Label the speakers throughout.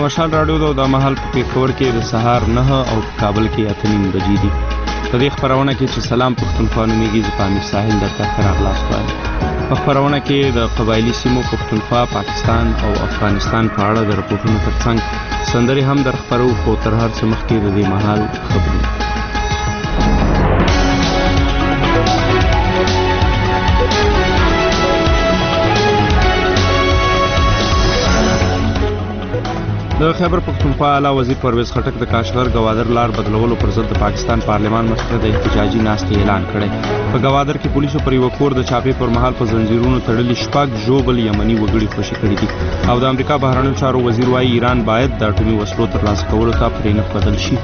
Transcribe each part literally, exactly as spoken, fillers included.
Speaker 1: مشال راډیو د د مهال په پېښور کې د سهار نه او کابل کې اته نیم بجې دي. په دې خپرونه کې چې سلام پښتونخوا نومیږي، زه په امیر ساحل درته ښه راغلاست وایم. په خپرونه کې د قبایلي سیمو پښتونخوا، پاکستان او افغانستان په اړه د رپورټونو ترڅنګ سندرې هم در خپرو، خو تر هر څه مخکې د دې مهال خبرونه. د خیبر پښتونخوا اعلی وزیر پرویز خټک د کاشغر ګوادر لار بدلولو پر ضد د پاکستان پارلمان مخې د احتجاجي ناستې اعلان کړی. په ګوادر کې پولیسو پر یو کور د چاپې پر مهال په زنجیرونو تړلي شپږ ژوبل یمني وګړي خوشي کړي دي او د امریکا بهرنیو چارو وزیر وایي ایران باید د اټومي وسلو ترلاسه کولو ته پرې نه بدل شي.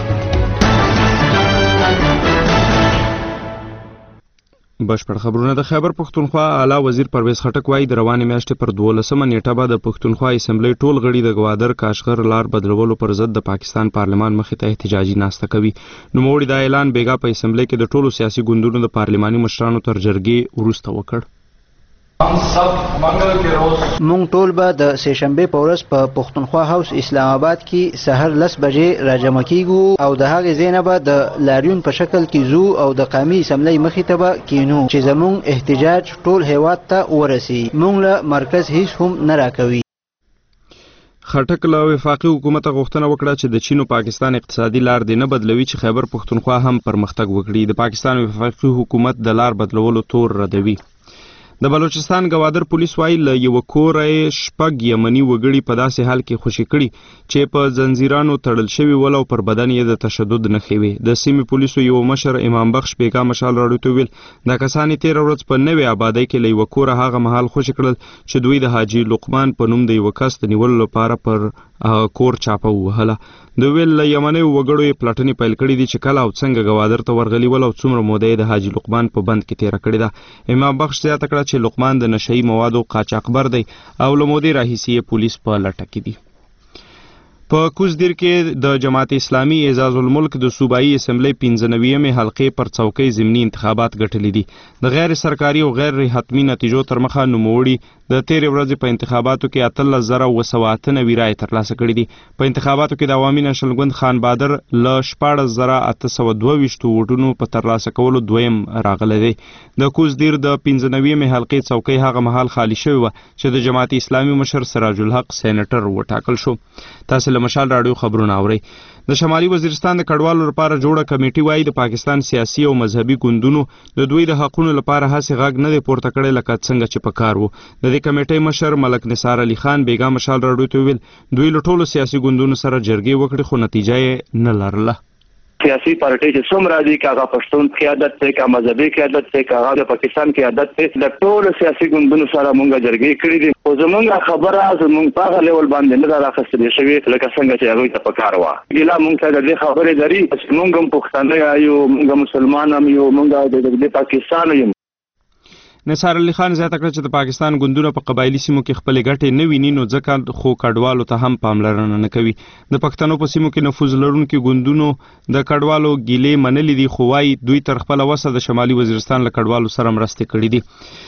Speaker 1: بشپړ خبرونه. د خیبر پښتونخوا اعلی وزیر پرویز خټک وایي د روانې میاشتې پر دولسمه نیټه به د پښتونخوا اسمبلی ټول غړي د ګوادر کاشغر لار بدلولو پر ضد د پاکستان پارلمان مخې ته احتجاجي ناسته کوي. نوموړي دا اعلان بیګا په اسمبلی کې د ټولو سیاسي ګوندونو د پارلماني مشرانو تر جرګې وروسته وکړ.
Speaker 2: مونږ ټول به د سهشنبې په ورځ په پښتونخوا هاوس اسلام آباد کې سحر لس بجې راجمع کیږو او د هغې ځای نه به د لاریون په شکل کې ځو او د قومي اسمبلی مخې ته به کینو چې زمونږ احتجاج ټول هیواد ته ورسي. مونږ له مرکز هیڅ هم نه راکوي.
Speaker 1: خټک له وفاقي حکومت غوښتنه وکړه چې د چین او پاکستان اقتصادي لار دې نه بدلوي چې خیبر پښتونخوا هم پرمختګ وکړي. د پاکستان وفاقي حکومت د لار بدلولو تور ردوي. د بلوچستان ګوادر پولیس وایي له یوه کوره یې شپږ یمني وګړي په داسې حال کې خوشي کړي چې په زنځیرانو تړل شوي ول او پر بدن یې د تشدد نښې وې. د سیمې پولیسو یو مشر امام بخش بیګا مشال راډیو ته ویل دا کسان یې تېره ورځ په نوې آبادۍ کې له یوه کوره هغه مهال خوشي کړل چې دوی د حاجي لقمان په نوم د یوه کس د نیولو لپاره پر کور چاپه ووهله. د ویل له یمنیو وګړو یې پلټنې پیل کړي دي چې کله او څنګه ګوادر ته ورغلي ول او څومره موده یې د حاجي لقمان په بند کې تېره کړې ده. امام بخش زیاته کړه چې لقمان د نشهیي موادو قاچاقبر دی او له مودې راهیسې یې پولیس په لټه کې دي. په کوزدیر کې د جماعت اسلامي اعزاز الملک د صوبایي اسمبلی پنځه نوېمې حلقې پر څوکۍ ضمني انتخابات ګټلي دي. د غیر سرکاري او غیر حتمي نتیجو تر مخه نوموړي د تېرې ورځې په انتخاباتو کې اتلس زره اوه سوه اته نوي رایې ترلاسه کړي دي. په انتخاباتو کې د عوامي نشل ګوند خان بادر له شپاړس زره اته سوه دوه ویشتو ووټونو په ترلاسه کولو دویم راغلی دی. د کوزدیر د پنځه نوېمې حلقې څوکۍ هغه مهال خالي شوې وه چې د جماعت اسلامي مشر سراج الحق سینیټر وټاکل شو. تاسو له مشال راډیو خبرونه اورئ. د شمالي وزیرستان د کډوالو لپاره جوړه کمیټې وایي د پاکستان سیاسي او مذهبي ګوندونو د دوی د حقونو لپاره هسې غږ نه دی پورته کړی لکه څنګه چې په کار وو. د دې کمیټې مشر ملک نثار علي خان بیګا مشال راډیو ته ویل دوی له ټولو سیاسي ګوندونو سره جرګې وکړې خو نتیجه یې نه لرله.
Speaker 3: سیاسي پارټۍ چې څومره دي که هغه پښتون قیادت دی که مذهبي قیادت دی که هغه د پاکستان قیادت دی د ټولو سیاسي ګوندونو سره مونږ جرګې کړي دي خو زمونږ خبره زمونږ په هغه لیول باندې نه ده راخیستل شوې لکه څنګه چې هغوی ته په کار وه. ګیله مونږ ته د دې خبرې لري چې مونږ هم پښتانه یو، مونږ مسلمان هم یو، مونږ د پاکستان یو.
Speaker 1: نثار علي خان زیاته کړه چې د پاکستان ګوندونه په قبایلي سیمو کې خپلې ګټې نه ویني نو ځکه خو کډوالو ته هم پاملرنه نه کوي. د پښتنو په سیمو کې نفوذ لرونکي ګوندونو د کډوالو ګیلې منلې دي خو وایي دوی تر خپله وسه د شمالي وزیرستان له کډوالو سره مرستې کړي دي.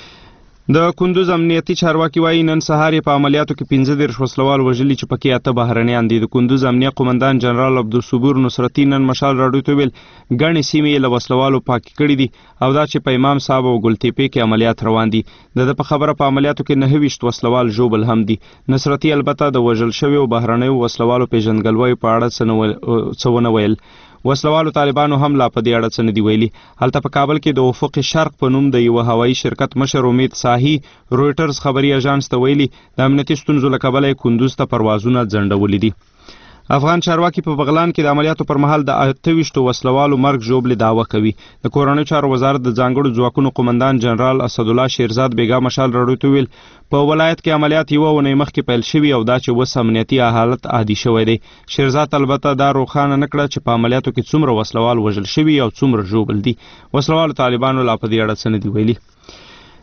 Speaker 1: د کندوز امنیتي چارواکي وایي نن سهار یې په عملیاتو کې پنځه دېرش وسلوال وژلي چې پکې اته بهرنیان دي. د کندوز امنیه قومندان جنرال عبدالصبور نصرتي نن مشال راډیو ته ویل ګڼې سیمې یې له وسلوالو پاکې کړي دي او دا چې په امام صاحب او ګلتیپې کې عملیات روان دي. د ده په خبره په عملیاتو کې نهه ویشت وسلوال ژوبل هم دي. نصرتي البته د وژل شویو بهرنیو وسلوالو پیژندګلویو په اړه څه ونه ویل. وسلوالو طالبانو هم لا په دې اړه څه نه دي ویلي. هلته په کابل کې د افق شرق په نوم د یوه هوایي شرکت مشر امید ساحي رویټرز خبري اژانس ته ویلي د امنیتي ستونزو له کبله یې کندوز ته پروازونه ځنډولي دي. افغان چارواکي په بغلان کې د عملیاتو پر مهال د اته ویشتو وسلوالو مرګ ژوبلې دعوه کوي. د کورنیو چارو وزارت د ځانګړو ځواکونو قومندان جنرال اسدالله شیرزاد بیګا مشال راډیو ته ویل په ولایت کې عملیات یوه اونۍ مخکې پیل شوي او دا چې اوس امنیتي حالت عادي شوی دی. شیرزاد البته دا روښانه نه کړه چې په عملیاتو کې څومره وسلوال وژل شوي او څومره ژوبل دي. وسلوالو طالبانو لا په دې اړه څه نه دي ویلي.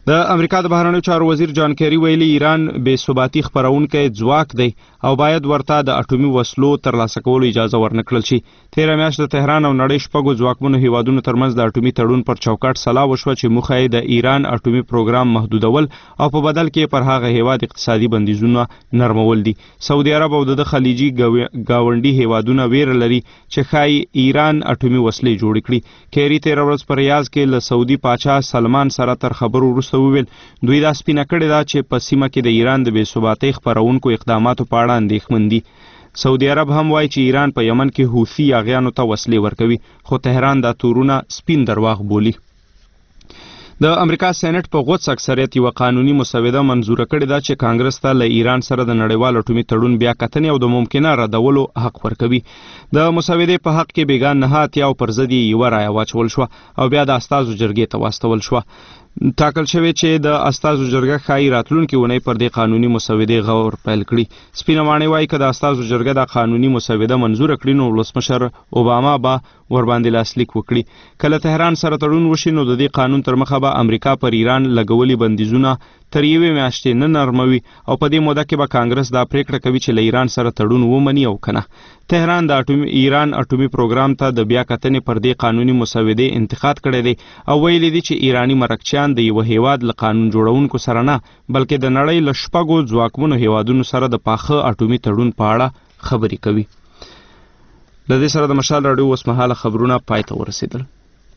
Speaker 1: د امریکا د بهرنیو چارو وزیر جان کیری ویلي ایران بې ثباتي خپرونکی ځواک دی او باید ورته د اټومي وسلو ترلاسه کولو اجازه ورنکړل شي. تېره میاشت د تهران او نړۍ شپږو ځواکمنو هیوادونو ترمنځ د اټومي تړون پر چوکاټ سلا وشوه چې موخه یې د ایران اټومي پروګرام محدودول او په بدل کې پر هغه هیواد اقتصادي بندیزونه نرمول دي. سعودي عرب او د خلیجي گاونډي هیوادونه ویره لري چې ښایي ایران اټومي وسلې جوړې کړي. کیری تېره ورځ په ریاض کې له سعودي پاچا سلمان سره تر خبرو وروسته وویل دوی دا سپینه کړې ده چې په سیمه کې د ایران د بې ثباتۍ خپرونکو اقداماتو په اړه اندېښمن دي. سعودي عرب هم وایي چې ایران په یمن کې حوثي یاغیانو ته وسلې ورکوي، خو تهران دا تورونه سپین درواغ بولي. د امریکا سېنات په غوڅ اکثریت یو قانوني مسوده منزوره کړې ده چې کانګرس ته له ایران سره د نړیوال اټومي تړون بیا کتنې او د ممکنه ردولو حق ورکوي. د مسودې په حق کې بیګان نه اتیا او پر ضد یې یوه رایه واچول شوه او بیا د استازو جرګې ته واستول شوه. ټاکل شوی چې د استازو جرګه ښایي راتلونکي اونۍ پر دې قانوني مسودې غور پیل کړي. سپینه ماڼۍ وایي که د استازو جرګه د قانوني مسوده منظوره کړي نو ولسمشر اوباما به ورباندې لاسلیک وکړي. کله تهران سره تړون وشي نو د دې قانون تر مخه به امریکا پر ایران لګولي بندیزونه تر یوې میاشتې نه نرموي او په دې موده کې به کانګرس دا پریکړه کوي چې له ایران سره تړون ومني او کنه. تهران د اټومي ایران اټومي پروګرام ته د بیا کتنې پر دې قانوني مسودې انتقاد کړی دی او ویلي دي چې ایرانی مرکچیان د یو هیواد له قانون جوړونکو سره نه بلکې د نړۍ له شپږو ځواکمنو هیوادونو سره د پاخه اټومي تړون په اړه خبرې کوي. له دې سره د مشال راډیو اوسمهاله خبرونه پای ته ورسېدل.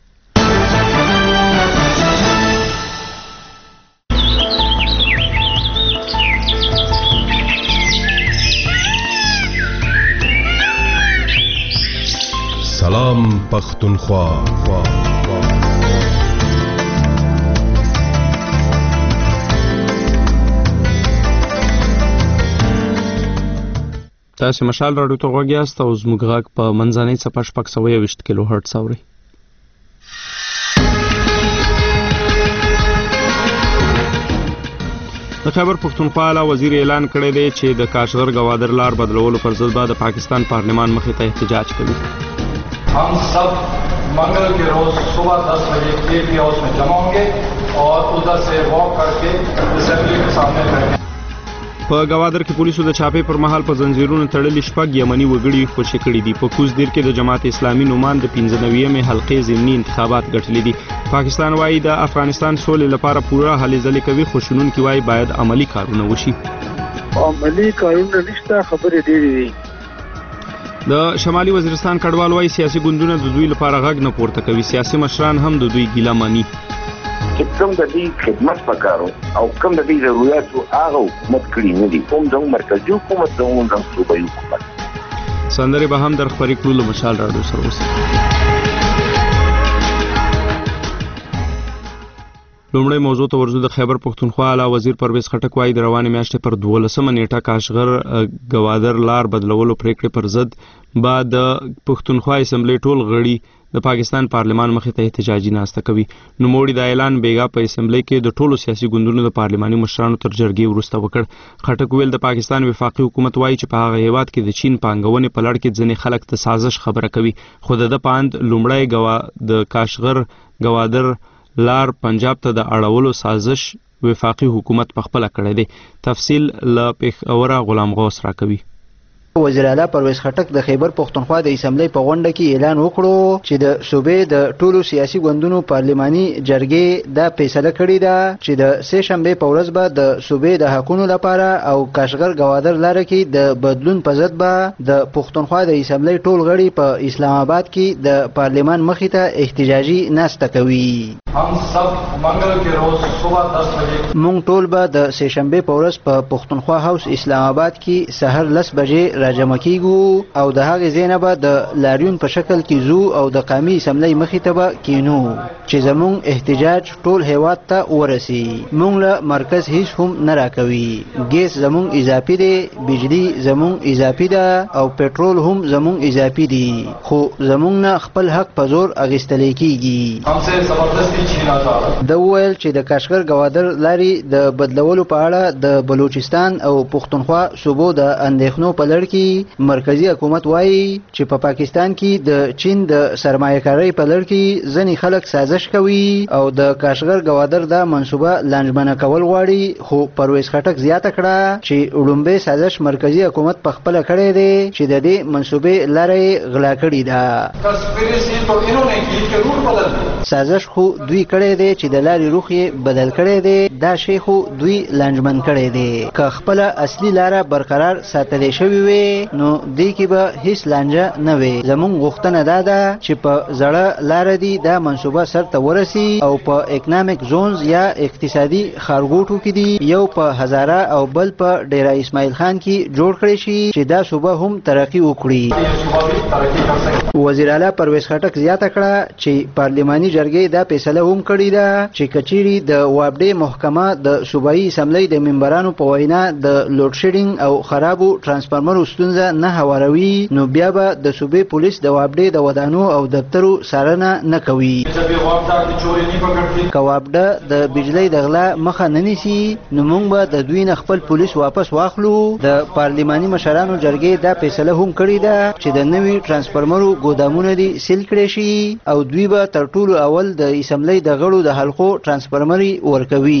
Speaker 4: سلام پختونخوا.
Speaker 1: تاسو مشال راډیو ته غوږ یاست او زموږ غږ په منځنۍ څپه شپږ سوه یوویشت کیلو هرټز اورئ. د خیبر پښتونخوا اعلی وزیر اعلان کړی دی چې د کاشغر گوادر لار بدلولو پر ضد به د پاکستان پارلیمان مخې ته احتجاج کوي.
Speaker 5: हम सब मंगल के रोज सुबह दस बजे के पी हाउस में जमा होंगे और उधर से वॉक करके असेंबली के सामने बैठेंगे.
Speaker 1: په گوادر کې پولیسو د چاپې پر مهال په زنجیرونو تړلي شپږ یمني وګړي خوشي کړي دي. په کوز دیر کې د جماعت اسلامي نومان د پنځه نوېمې حلقې ضمني انتخابات ګټلي دي. پاکستان وایي د افغانستان سولې لپاره پوره هلې ځلې کوي، خو شنونکي وایي باید عملی کارونه وشي.
Speaker 6: عملی کارونه نشته، خبرې ډېرې دي.
Speaker 1: د شمالي وزیرستان کډوال وایي سیاسي ګوندونه د دوی لپاره غږ نه پورته کوي. سیاسي مشران هم د دوی ګیله مني.
Speaker 7: چې کوم د دې خدمت پکارو او کوم د دې ضرورتو هغه حکومت کړی نه دي، کوم د مرکزي حکومت او د صوبایي حکومت.
Speaker 1: سندرې به هم در خپرې کړو. له مشال راډیو سره اوسئ. لومړی موضوع ته ورځو. د خیبر پښتونخوا اعلی وزیر پرویز خټک وایي د روانې میاشتې پر دولسمه نیټه کاشغر گوادر لار بدلولو پریکړې پر ضد به د پښتونخوا اسمبلی ټول غړي د پاکستان پارلمان مخې ته احتجاجي ناسته کوي. نوموړي دا اعلان بیګا په اسمبلی کې د ټولو سیاسي ګوندونو د پارلماني مشرانو تر جرګې وروسته وکړ. خټک ویل د پاکستان وفاقي حکومت وایي چې په هغه هیواد کې د چین پانګونې په لړ کې ځینې خلک د سازش خبره کوي، خو د ده په اند لومړی گوا د کاشغر گوادر لار پنجاب ته د اړولو سازش وفاقي حکومت په خپله کړی دی. تفصیل له پېښوره غلام غوث راکوي.
Speaker 2: وزیر اعلی پرویز خټک د خیبر پښتونخوا د اسمبلی په غونډه کې اعلان وکړو چې د صوبې د ټولو سیاسي ګوندونو پارلماني جرګې دا فیصله کړې ده چې د سه شنبې په ورځ به د صوبې د حقونو لپاره او کاشغر گوادر لاره کې د بدلون په ضد به د پښتونخوا د اسمبلی ټول غړي په اسلام آباد کې د پارلمان مخې ته احتجاجي ناسته کوي.
Speaker 5: हम सब मंगल के रोज सुबह दस बजे
Speaker 2: مونږ ټول به د سه شنبې په ورځ په پښتونخوا هاوس اسلام آباد کې سحر لس بجې راجمع کیږو او د هغې ځای نه به د لاریون په شکل کې ځو او د قومي اسمبلی مخې ته به کینو چې زمونږ احتجاج ټول هیواد ته ورسي. مونږ له مرکز هیڅ هم نه راکوي. ګیس زمونږ اضافي دی، بجلی زمونږ اضافي ده او پټرول هم زمونږ اضافي دي، خو زمونږ نه خپل حق په زور اخیستلی کیږي.
Speaker 5: हमसे जबरदस्ती भी छीना जा रहा है।
Speaker 2: د ویل چې د کاشغر گوادر لاري د بدلولو په اړه د بلوچستان او پښتونخوا صوبو د اندېښنو په لړ کې مرکزی حکومت وایي چې په پا پاکستان کې د چین د سرمایه‌کارۍ په لړ کې ځینې خلک سازش کوي او د کاشغر گوادر د منصوبه لنجمنه کول غواړي، خو پرویز خټک زیاته کړه چې وړومبی سازش مرکزی حکومت په خپل کړی دی چې د دې منصوبې لارې غلا کړې ده. سازش خو دوی کړی دی چې د لارې روخ یې بدل کړی دی، دا شی خو دوی لنجمن کړی دی. که خپل اصلي لاره برقرار ساتلی شوې وي نو دې کې به هیڅ لانجه نه وي. زموږ غوښتنه دا ده چې په زړه لاره دی دا منصوبه سرته ورسي او په اکنامک زونز یا اقتصادي ښارګوټو کې دی یو په هزاره او بل په ډیره اسماعیل خان کې جوړ کړی شي چې دا صوبه هم ترقی وکړي. وزیر اعلی پرویز خټک زیاته کړه چې پارلماني جرګې دا فیصله هم کړې ده چې کچيري د وابډې محکمه د صوبایي اسمبلی د ممبرانو په وینا د لوډ شیډینګ او خرابو ترانسفارمرو ستونزه نه هواروي نو بیا به د صوبې پولیس د وابډې د ودانو او دفترو څارنه نه کوي. که وابډه د بجلی د غلا مخه نه نیسي نو موږ به د دوی نه خپل پولیس واپس واخلو. د پارلماني مشرانو جرګې دا فیصله هم کړې ده چې د نوي ترانسفارمرو ګودامونه دي سیل کړي شي او دوی به تر ټولو اول د اسمبلی د غړو د حلقو ترانسفارمري ورکوي.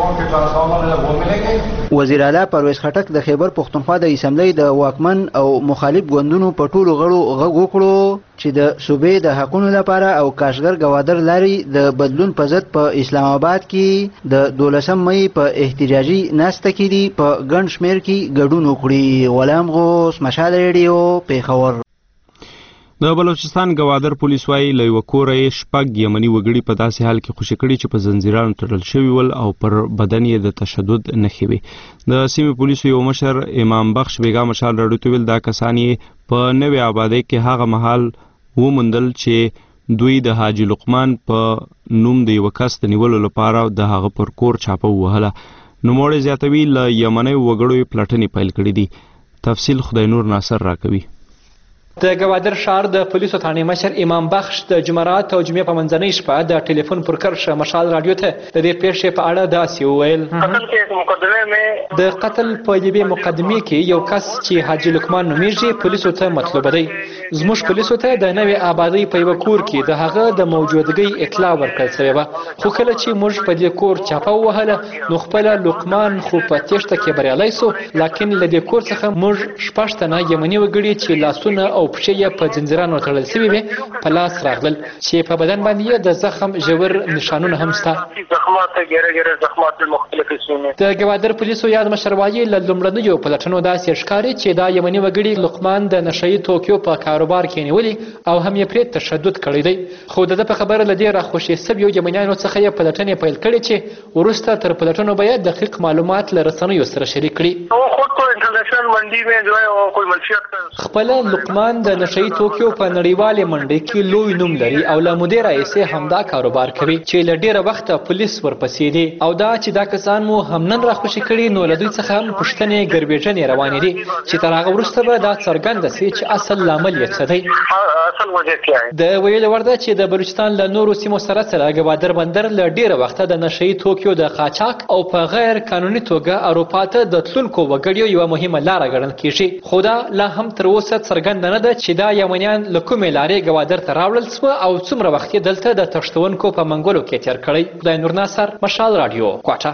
Speaker 2: وزیر اعلی پرویز خټک د خیبر پښتونخوا د اسمبلی د واکمن او مخالف ګوندونو په ټولو غړو غږ وکړو چې د صوبې د حقونو لپاره او کاشغر گوادر لاري د بدلون په ضد په اسلام آباد کې د دولسم مئی په احتجاجي ناسته کې دي په ګڼ شمېر کې ګډون وکړي. غلام غوث، مشال ریډیو، پیښور.
Speaker 1: د بلوچستان گوادر پولیس وايي له یوه کوره یې شپږ یمني وګړي په داسې حال کې خوشي کړي چې په زنځیرانو تړل شوي ول او پر بدن یې د تشدد نښې وې. د سیمې پولیسو یو مشر امام بخش بیګا مشال راډیو ته ویل دا کسان یې په نوې آبادۍ کې هغه مهال وموندل چې دوی د حاجي لقمان په نوم د یوه کس د نیولو لپاره د هغه پر کور چاپه ووهله. نوموړی زیاتوي له یمنیو وګړو یې پلټنې پیل کړي دي. تفصیل خدای نور ناصر راکوي.
Speaker 8: د گوادر ښار د پولیسو ثاني مشر امام بخش د جمعرات او جمعې په منځنۍ شپه د ټلیفون پر کرښه مشال راډیو ته د دې پیښې په اړه داسې وویل. د قتل په یوې مقدمې کې یو کس چې حاجي لقمان نومیږي پولیسو ته مطلوبه دی. زموږ پولیسو ته د نوې آبادۍ په یوه کور کې د هغه د موجودګۍ اطلاع ورکړل شوې وه، خو کله چې موږ په دې کور چاپه ووهله نو خپله لقمان خو په تېښته کې بریالی سو، لاکن له دې کور څخه موږ شپږ تنه یمني وګړي چې لاسونه او پښې یې په زنځیرانو تړل شوي وې په لاس راغلل چې په بدن باندې یې د زخم ژور نشانونه هم شته. د گوادر پولیسو یاد مشر وایي له لومړنیو پلټنو داسې ښکاري چې دا یمني وګړي لقمان د نشهیي توکیو په کاروبار کې نیولي او هم یې پرې تشدد کړی دی، خو د ده په خبره له دې راخوشې سویو یمنیانو څخه یې پلټنې پیل کړې چې وروسته تر پلټنو به یې دقیق معلومات له رسنیو سره شریک کړي. خپله لقمان د نشهیي توکیو په نړیوالې منډۍ کې لوی نوم لري او له مودې راهیسې همدا کاروبار کوي چې له ډېره وخته پولیس ورپسې دي او دا چې دا کسان مو هم نن راخوشي کړي نو له دوی څخه هم پوښتنې ګربېژنې روانې دي چې تر هغه وروسته به دا څرګنده سي چې اصل لامل یې څه دی. د ویلو وړ ده چې د بلوچستان له نورو سیمو سره سره گوادر بندر له ډېره وخته د نشهیي توکیو د قاچاق او په غیر قانوني توګه اروپا ته د تلونکو وګړیو یوه مهمه لاره ګڼل کېږي، خو دا لا هم تر اوسه څرګنده نه ده چې دا یمنیان له کومې لارې گوادر ته راوړل سوه او څومره وخت یې دلته د تښتونکو په منګولو کې تېر کړی. خدای نور ناصر، مشال راډیو، کوټه.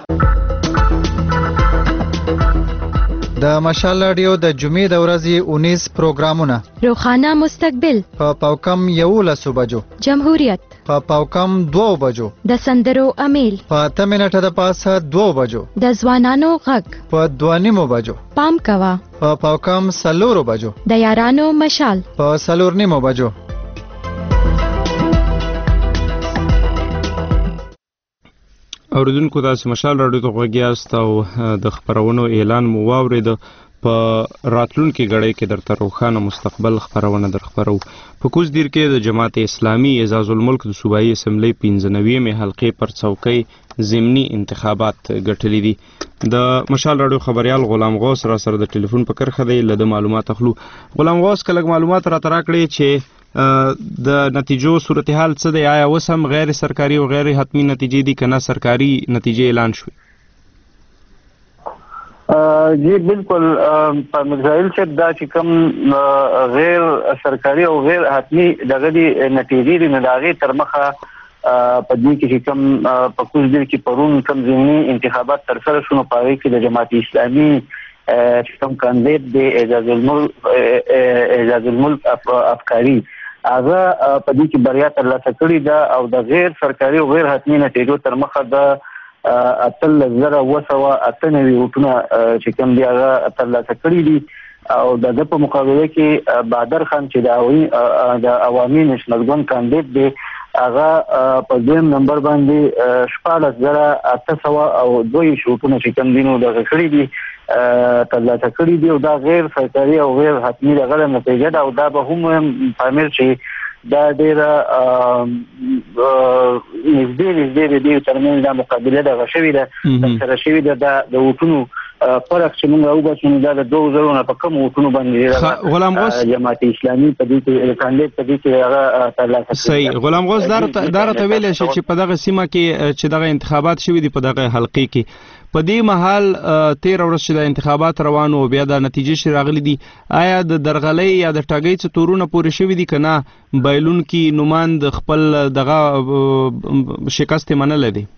Speaker 9: د مشال راډیو د جمعې د ورځې اونیز پروګرامونه:
Speaker 10: روخانه مستقبل
Speaker 9: په پاوکم یولسو بجو،
Speaker 10: جمهوریت
Speaker 9: په پاوکم دوو بجو،
Speaker 10: د سندرو امیل
Speaker 9: په اته منټه د پاسه دوو بجو،
Speaker 10: د ځوانانو غږ
Speaker 9: په دوه نیمو بجو،
Speaker 10: پام کوه
Speaker 9: په پاوکم څلورو بجو،
Speaker 10: د یارانو مشال
Speaker 9: په څلور نیمو بجو.
Speaker 1: اوریدونکو تاسو مشال راډیو ته غوږ یاست او د خپرونو اعلان مو واورید. په راتلونکي غړی کې درته روښانه مستقبل خپرونه در خپرو. په کوز دیر کې د جماعت اسلامي اعزاز الملک د صوبایي اسمبلی پنځه نوېمې حلقې پر څوکۍ ضمني انتخابات ګټلي دي. د مشال راډیو خبریال غلام غوث را سره د ټلیفون په کرښه دی، له ده معلومات اخلو. غلام غوث که لږ معلومات راته راکړې چې د نتیجو صورتحال څه دی؟ آیا اوس هم غیر سرکاري او غیر حتمی نتیجې دي که نه سرکاري نتیجې اعلان شوي؟
Speaker 11: جی بالکل میرزایل صاحب دا چې کوم غیر سرکاري او غیر حتمی دغه دي نتیجې دي نو د هغې تر مخه په دې کې چې کوم په کوزدل کې پرون کوم ضمني انتخابات ترسره شو نو په هغې کې د جماعت اسلامي چې کوم کاندید دی اعجاز الملک اعجاز الملک افکاري هغه په دې کې بریا ترلاسه کړې ده او د غیر سرکاري او غیر حتمی نتیجو تر مخه د اتلس زره اوه سوه اته نوي ووټونه چې کوم دي هغه ترلاسه کړي دي او د ده په مقابله کې بهادر خان چې د عوامي نیشنل ګوند کاندید دی هغه په دویم نمبر باندې شپاړس زره اته سوه او دوه ویشت ووټونه چې کوم دي نو دغه کړي دي ترلاسه کړي دي او دا غیر سرکاري او غیر حتمي دغه نتیجه ده او دا به هم پامیر چې دا ډېره نږدې نږدې د دې ترمنځ دا مقابله دغه شوې ده ترسره شوې ده د ووټونو فرق چې موږ راوباسو نو دا د دوه زرو نه په کمو ووټونو باندې
Speaker 1: غلام غوث
Speaker 11: جماعت اسلامي په دې کې کاندید په دې کې هغه ترلاسه کړي.
Speaker 1: صحیح. غلام غوث دا راته ویلی شي چې په دغه سیمه کې چې دغه انتخابات شوي دي په دغه حلقې کې په دې مهال تېره ورځ چې د انتخابات روان و بیا د نتیجې چې راغلي دي آیا د درغلۍ یا د ټاګۍ څه تورونه پورې شوي دي که نه بایلونکي نوماند خپل دغه شکست یې منلی دی؟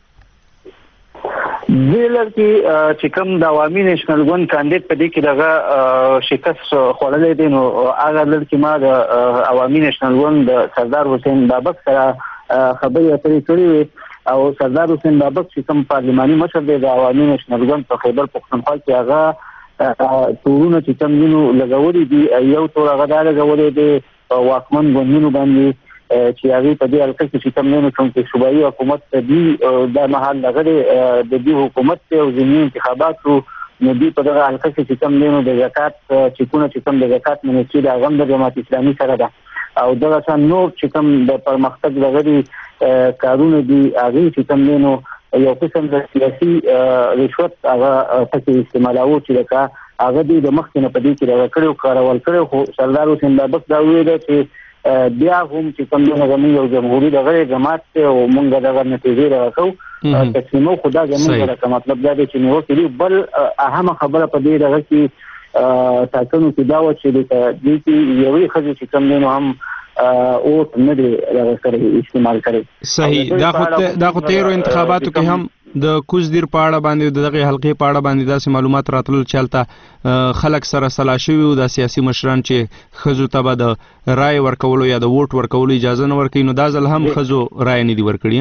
Speaker 11: دې لړ کې چې کوم د عوامي نیشنل ګوند کاندید په دې کې دغه شکست خوړلی دی نو هغه لړ کې ما د عوامي نیشنل ګوند د سردار حسین بابک سره خبرې اترې کړې وې او سردار حسین بابک چې کوم پارلماني مشر دی د عوامي نیشنل ګوند په خیبر پښتونخوا کې هغه تورونه چې کوم دینو لګولي دي یو تور هغه دا لګولی دی واکمن ګوندونو باندې چې هغې په دې حلقه کې چې کوم دی نو کوم چې صوبایي حکومت دی دا مهال هغه دی د دې حکومت دی او ضمني انتخابات شو نو دوی په دغه حلقه کې چې کوم دی نو د زکات چیکونه چې کوم د زکات منسټري د هغه هم د جماعت اسلامي سره ده او دغه شان نور چې کوم د پرمختګ دغه دي کارونه دي هغې چې کوم دی نو یو قسم د سیاسي رشوت هغه پکې استعمالوو چې لکه هغه دوی د مخکې نه په دې کې دغه کړي او کارول کړي خو سردار حسین بابک دا وویل چې بیا هم چې کوم دی زموږ یو جمهوري دغه جماعت دی او موږ دغه نتیجې دغه کوو تسلیمو خو دا زموږ دغه مطلب دا دی چې نیوکې دي بل اهمه خبره په دې دغه کې ټاکنو کې دا وه چې دې کې یوې ښځې چې کوم دی نو هم اوټ نه دی دغه کړی استعمال کړی.
Speaker 1: صحیح. دا خو دا خو تېرو انتخاباتو کې هم د کوزدیر په اړه باندې د دغه حلقې په اړه باندې داسې معلومات راتلل چې هلته خلک سره سلا شوي وو دا سیاسي مشران چې ښځو ته به د رای ورکولو یا د ووټ ورکولو اجازه نه ورکوي نو دا ځل هم ښځو رای نه دي ورکړي.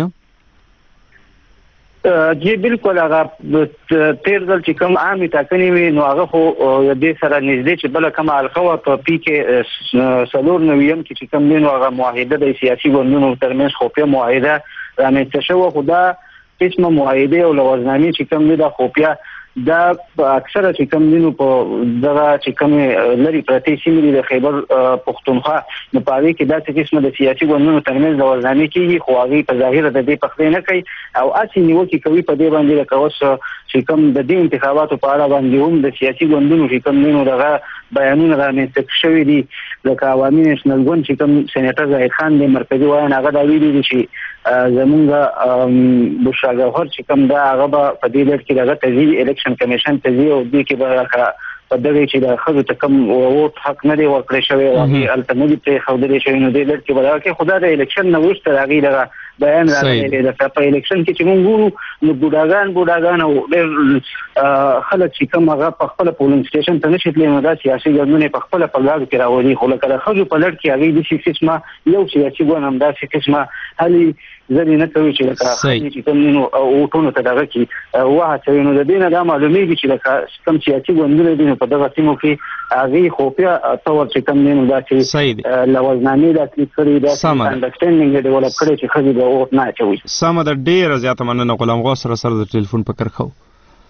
Speaker 11: جی بالکل هغه تېر ځل چې کوم عامې ټاکنې وي نو هغه خو دې سره نږدې چې بله کومه حلقه وه په پي کې څلور نویم کې چې کوم دی نو هغه معاهده د سیاسي ګوندونو ترمنځ خفیه معاهده رامنځته شوه خو دا قسمه معاهدې او لوازنامې چې کوم دی دا خفیه دا اکثره چې کوم دی نو په دغه چې کومې لرې پرتې سیمې دي د خیبر پښتونخوا نو په هغې کې داسې قسمه د سیاسي ګوندونو ترمنځ لوازنامې کېږي خو هغې په ظاهره د دې پخلی نه کوي او هسې نیوکې کوي په دې باندې لکه اوس چې کوم د دې انتخاباتو په اړه باندې هم د سیاسي ګوندونو چې کوم دی نو دغه بیانونه رامنځته شوي دي لکه عوامي نیشنل ګوند چې کوم سینیټر زاهد خان دی مرکزي وایان هغه دا ویلي دي چې زمونږ بشرا ګوهر چې کوم دا هغه به په دې لړ کې دغه ته ځي الیکشن کمیشن ته ځي او دې کې به په دغه چې د ښځو ته کوم ووټ حق نه دی ورکړی شوی او هغې هلته نه دي پرېښودلی شوي نو دې لړ کې به دغه کې خو دا د الیکشن نه وروسته د هغې دغه بیان راغلی دی لکه په الیکشن کې چې موږ ګورو نو بوډاګان بوډاګان او ډېر خلک چې کوم هغه په خپله پولینګ سټېشن ته نه شي تللی نو دا سیاسي ګوندونه یې په خپله په ګاډو کې راولي خو لکه د ښځو په لړ کې هغې داسې قسمه یو سیاسي ګوند همداسې قسمه هلې ځلې نه کوي چې لکه ښځې چې کوم دي نو ووټونو ته دغه کړي وهڅوي نو د دې نه دا معلومېږي چې لکه کوم سیاسي ګوندونه دي نو په دغه سیمو کې هغې خفیه طور چې کوم دی نو داسې لوازنامې داسې کړي داسې انډرسټینډینګ یې ډیولپ کړی چې ښځې به ووټ نه اچوي.
Speaker 1: سمه ده. ډېره زیاته مننه غلام غوث سره سره د ټلیفون په کرښه و.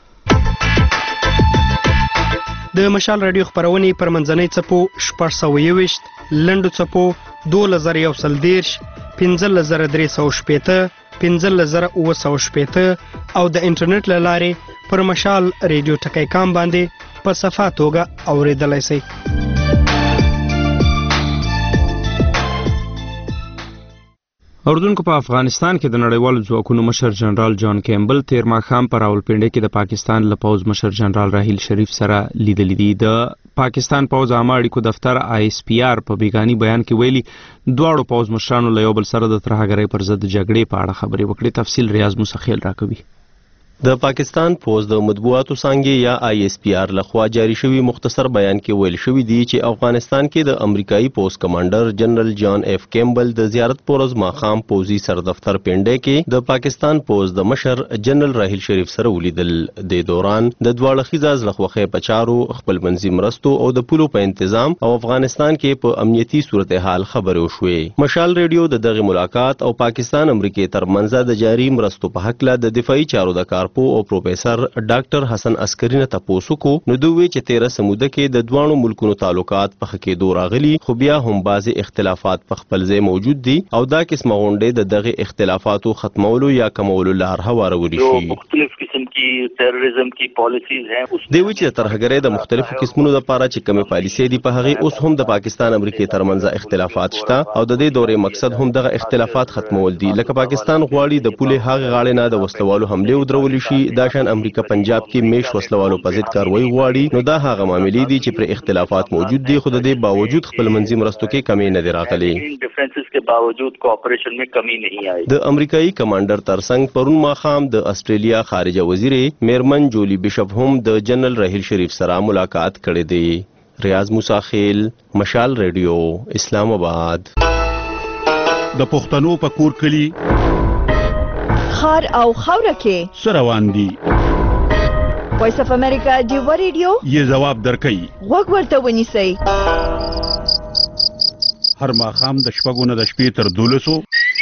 Speaker 12: د مشال راډیو خپرونې پر منځنۍ څپو شپږ سوه یوویشت لنډو څپو دولس زره یو سل دېرش پنځلس زره درې سوه شپېته پنځلس زره اووه سوه شپېته او د انټرنیټ له لارې پر مشال ریډیو ټکی کام باندې په صفا توګه اورېدلی شئ.
Speaker 1: اردوونکو په افغانستان کې د نړیوالو ځواکونو مشر جنرال جان کیمبل تیر ماښام په راولپنډۍ کې د پاکستان له پوځ مشر جنرال راحیل شریف سره لیدلي دي. د پاکستان پوځ عامه اړیکو دفتر آی اس پی آر په بیګاني بیان کې ویلي دواړو پوځ مشرانو له یو بل سره د ترهګرۍ پر ضد جګړې په اړه خبرې وکړې. تفصیل ریاض مسخیل راکوي.
Speaker 13: د پاکستان پوز د مطبوعاتو څانګې یا آی اس پی آر لخوا جاری شوی مختصر بیان کې ویل شوی دی چې افغانستان کې د امریکایي پوز کمانډر جنرال جان اف کیمبل د زیارت پورز ماخام پوزي سر دفتر پنډه کې د پاکستان پوز د مشر جنرال راحیل شریف سره ولیدل. د دوران د دواړه خیزاز لخوا په چارو خپل منځي مرستو او د پولو په تنظیم او افغانستان کې په امنیتي صورتحال خبرې وشوې. مشال ریډیو د دغه ملاقات او پاکستان امریکای ترمنځ د جاری مرستو په حق له د دفاعي چارو د کار او پروفیسر ډاکټر حسن عسکری نه تاسو کو نو دوی چې تیره سموده کې د دوانو ملکونو تعلقات په خکې دور راغلي خو بیا هم بعضی اختلافات په خپل ځای موجود دي او دا قسمه غونډې د دغه اختلافاتو ختمولو یا کمولو لار هوارولي شي.
Speaker 14: مختلف قسم کی ټیرریزم کی پالیسیز ہیں
Speaker 13: دوی چې ترهګرۍ د مختلفو قسمونو لپاره چې کومه پالیسي دي په هغه اوس هم د پاکستان امریکای ترمنځ اختلافات شته او د دې دورې مقصد هم دغه اختلافات ختمول دي. لکه پاکستان غواړي د پولې هغه غاړې نه د وسلوالو حمله ودرول شي دا شان امریکا پنجاب کې میش وسلوالو په ضد کاروایی غواړي نو دا هغه معاملې دي چې پر اختلافات موجود دي خو د دې باوجود خپل منځي مرستو کې کمی نه دی راغلي.
Speaker 14: ډیفرنسز کے باوجود کوآپریشن میں کمی نہیں آئی.
Speaker 13: د امریکایي کمانډر ترڅنګ پرون ماخام د استرالیا خارجه وزیر میرمن جولی بشپ هم د جنرال راحیل شریف سره ملاقات کړې دی. ریاض موسی خیل مشال ریډیو اسلام آباد.
Speaker 15: د پښتنو په کور کلی
Speaker 16: خار او خوره کې
Speaker 15: سروان دي.
Speaker 16: وایس اف امریکا دیو ریډیو
Speaker 15: یې جواب درکې
Speaker 16: وګ ورته ونیسئ.
Speaker 15: هر ماښام د شپږو نه د شپې تر دولسو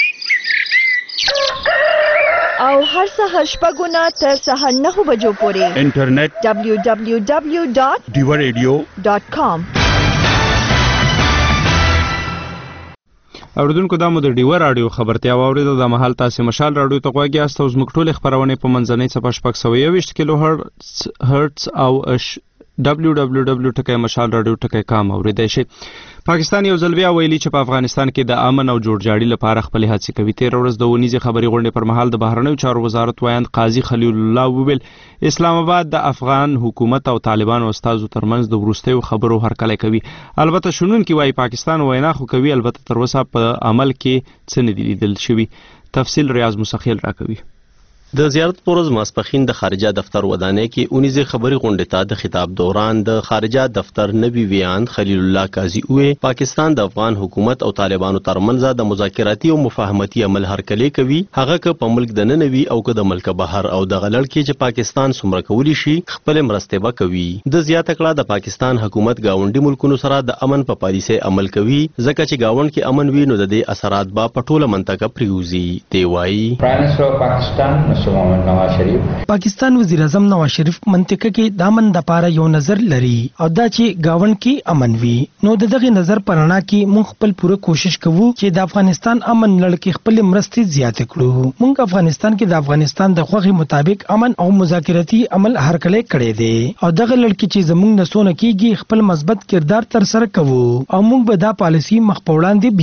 Speaker 16: او هر سهار شپږو نه تر سهار نهو بجو پورې
Speaker 15: انټرنیټ
Speaker 16: دبلیو دبلیو دبلیو ډاٹ
Speaker 15: دیو ریډیو
Speaker 16: ډاٹ کام.
Speaker 1: اوریدونکو دا مو د ډیور رادیو خبرتیا واوریده. د مهال تاسو مشال رادیو ته غواګی است او زموږ ټول خبرونه په منځنۍ صفحه شپږ سوه یوویشت کیلو هرتز او دبلیو دبلیو دبلیو ټکی مشال رادیو ټکی کام اوریدای شي. پاکستان یو ځل بیا ویلي چې په افغانستان کې د امن او جوړجاړي لپاره خپل هڅې کوي. تیر ورځ د ونیزې خبري غونډې پر مهال د بهرنیو چارو وزارت وایند قاضي خلیل الله وویل اسلام آباد د افغان حکومت او طالبانو استازو ترمنځ د وروستیو خبرو هرکلی کوي. البته شنونکي وایي پاکستان وینا خو کوي البته تر اوسه په عمل کې څه نه دي لیدل شوي. تفصیل ریاض مسخیل راکوي.
Speaker 13: د زیارت پورز ماسپخین د خارجه دفتر ودانې کې اونیزې خبري غونډې ته د خطاب دوران د خارجه دفتر نبی ویان خلیل الله قاضي وې پاکستان د افغان حکومت او طالبانو ترمنځ د مذاکراتي او مفاهمتي عمل هرکلی کوي هغه که په ملک د ننوي او که د ملک بهر او د غلړ کې چې پاکستان څومره کولی شي خپل مرسته به کوي. د زیاته کړه د پاکستان حکومت گاونډي ملکونو سره د امن په پالیسي عمل کوي ځکه چې گاوند کې امن وي نو د دې اثرات به په ټوله منطقه پریوزي. دی وایي
Speaker 17: پاکستان پاکستان وزیر اعظم نواز شریف منطقه کې د امن د پاره یو نظر لري او دا چې گاوند کې امن وي نو دغه نظر پرانا کې مونږ خپل پوره کوشش کوو چې د افغانستان امن لړ کې خپل مرستې زیات کړو. مونږ افغانستان کې د افغانستان د خوغي مطابق امن او مذاکراتي عمل هرکلی کړی دی او دغه لړ کې چې زمونږ نسونه کېږي خپل مثبت کردار تر سره کوو او مونږ به دا پالیسی مخ په وړاندې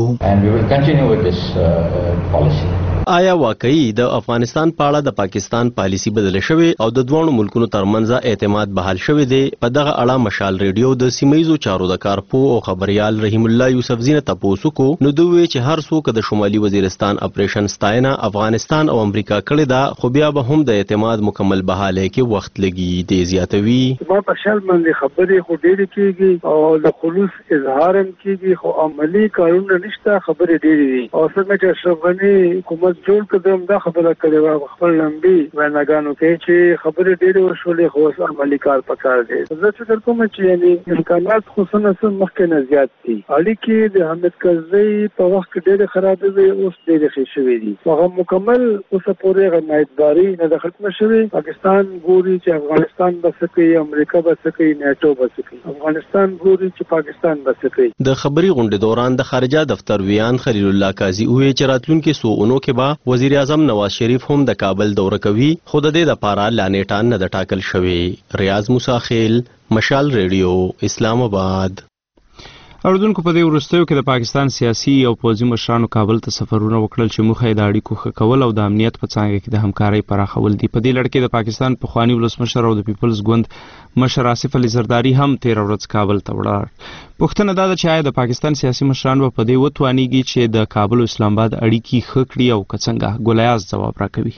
Speaker 17: بیایو.
Speaker 13: آیا واقعي د افغانستان په اړه د پاکستان پالیسی بدله شوې او د دوه ملکونو ترمنځ اعتماد بحال شوې دی؟ په دغه اړه مشال ریډیو د سیمایزو چارو د کارپو او خبريال رحیم الله یوسفزی نه تاسو کو نو دوی چې هر څوک د شمالي وزیرستان اپریشن ستاینه افغانستان او امریکا کړی دا خو بیا به هم د اعتماد مکمل بحاله کې وخت لګي. دی زیاتوي
Speaker 6: ما په شال باندې خبرې خو ډېرې کیږي او د خلوص اظهار هم کیږي خو عملی کارونه نشته. خبرې ډېرې دي او څنګه چې اشرف غنی حکومت جوړ کړم دا خبره کړې و خپل لمبي ویناګانو کې چې خبرې ډېرې وشولې خو عملی کار پکار دی. زه فکر کوم چې یعنی امکانات خو څنګه مخکې نه زیات دي. اړیکې د حامد کرزي په وخت کې ډېرې خرابې وي اوس ډېرې ښې شوې دي. هغه مکمل اوسه پورې غنایتباري نه د ختمه شوې. پاکستان ګوري چې افغانستان بس کوي امریکا بس کوي نیټو بس کوي. افغانستان ګوري چې پاکستان بس کوي.
Speaker 13: د خبري غونډې دوران د خارجه دفتر ویان خلیل الله قاضي وې چې راتلونکي سوونو کې با وزیر اعظم نواز شریف هم د کابل دوره کوي خو د دې لپاره لا نیټه نه د ټاکل شوی. ریاض موسی خیل مشال ریډیو اسلام آباد.
Speaker 1: اردوونکو په دې وروستیو کې د پاکستان سیاسي او پوځي مشرانو کابل ته سفرونه وکړل چې موخه یې د اړیکو ښه کول او د امنیت په څانګه کې د همکارۍ پراخول دي. په دې لړ کې د پاکستان پخواني ولسمشر او د پیپلز ګوند مشر آصف علي زرداري هم تیر ورځ کابل ته ولاړ. پوښتنه دا ده چې آیا د پاکستان سیاسي مشران په دې وتوانیږي چې د کابل او اسلام آباد اړیکې ښه کړي او که څنګه؟ ګولیاز ځواب راکوي.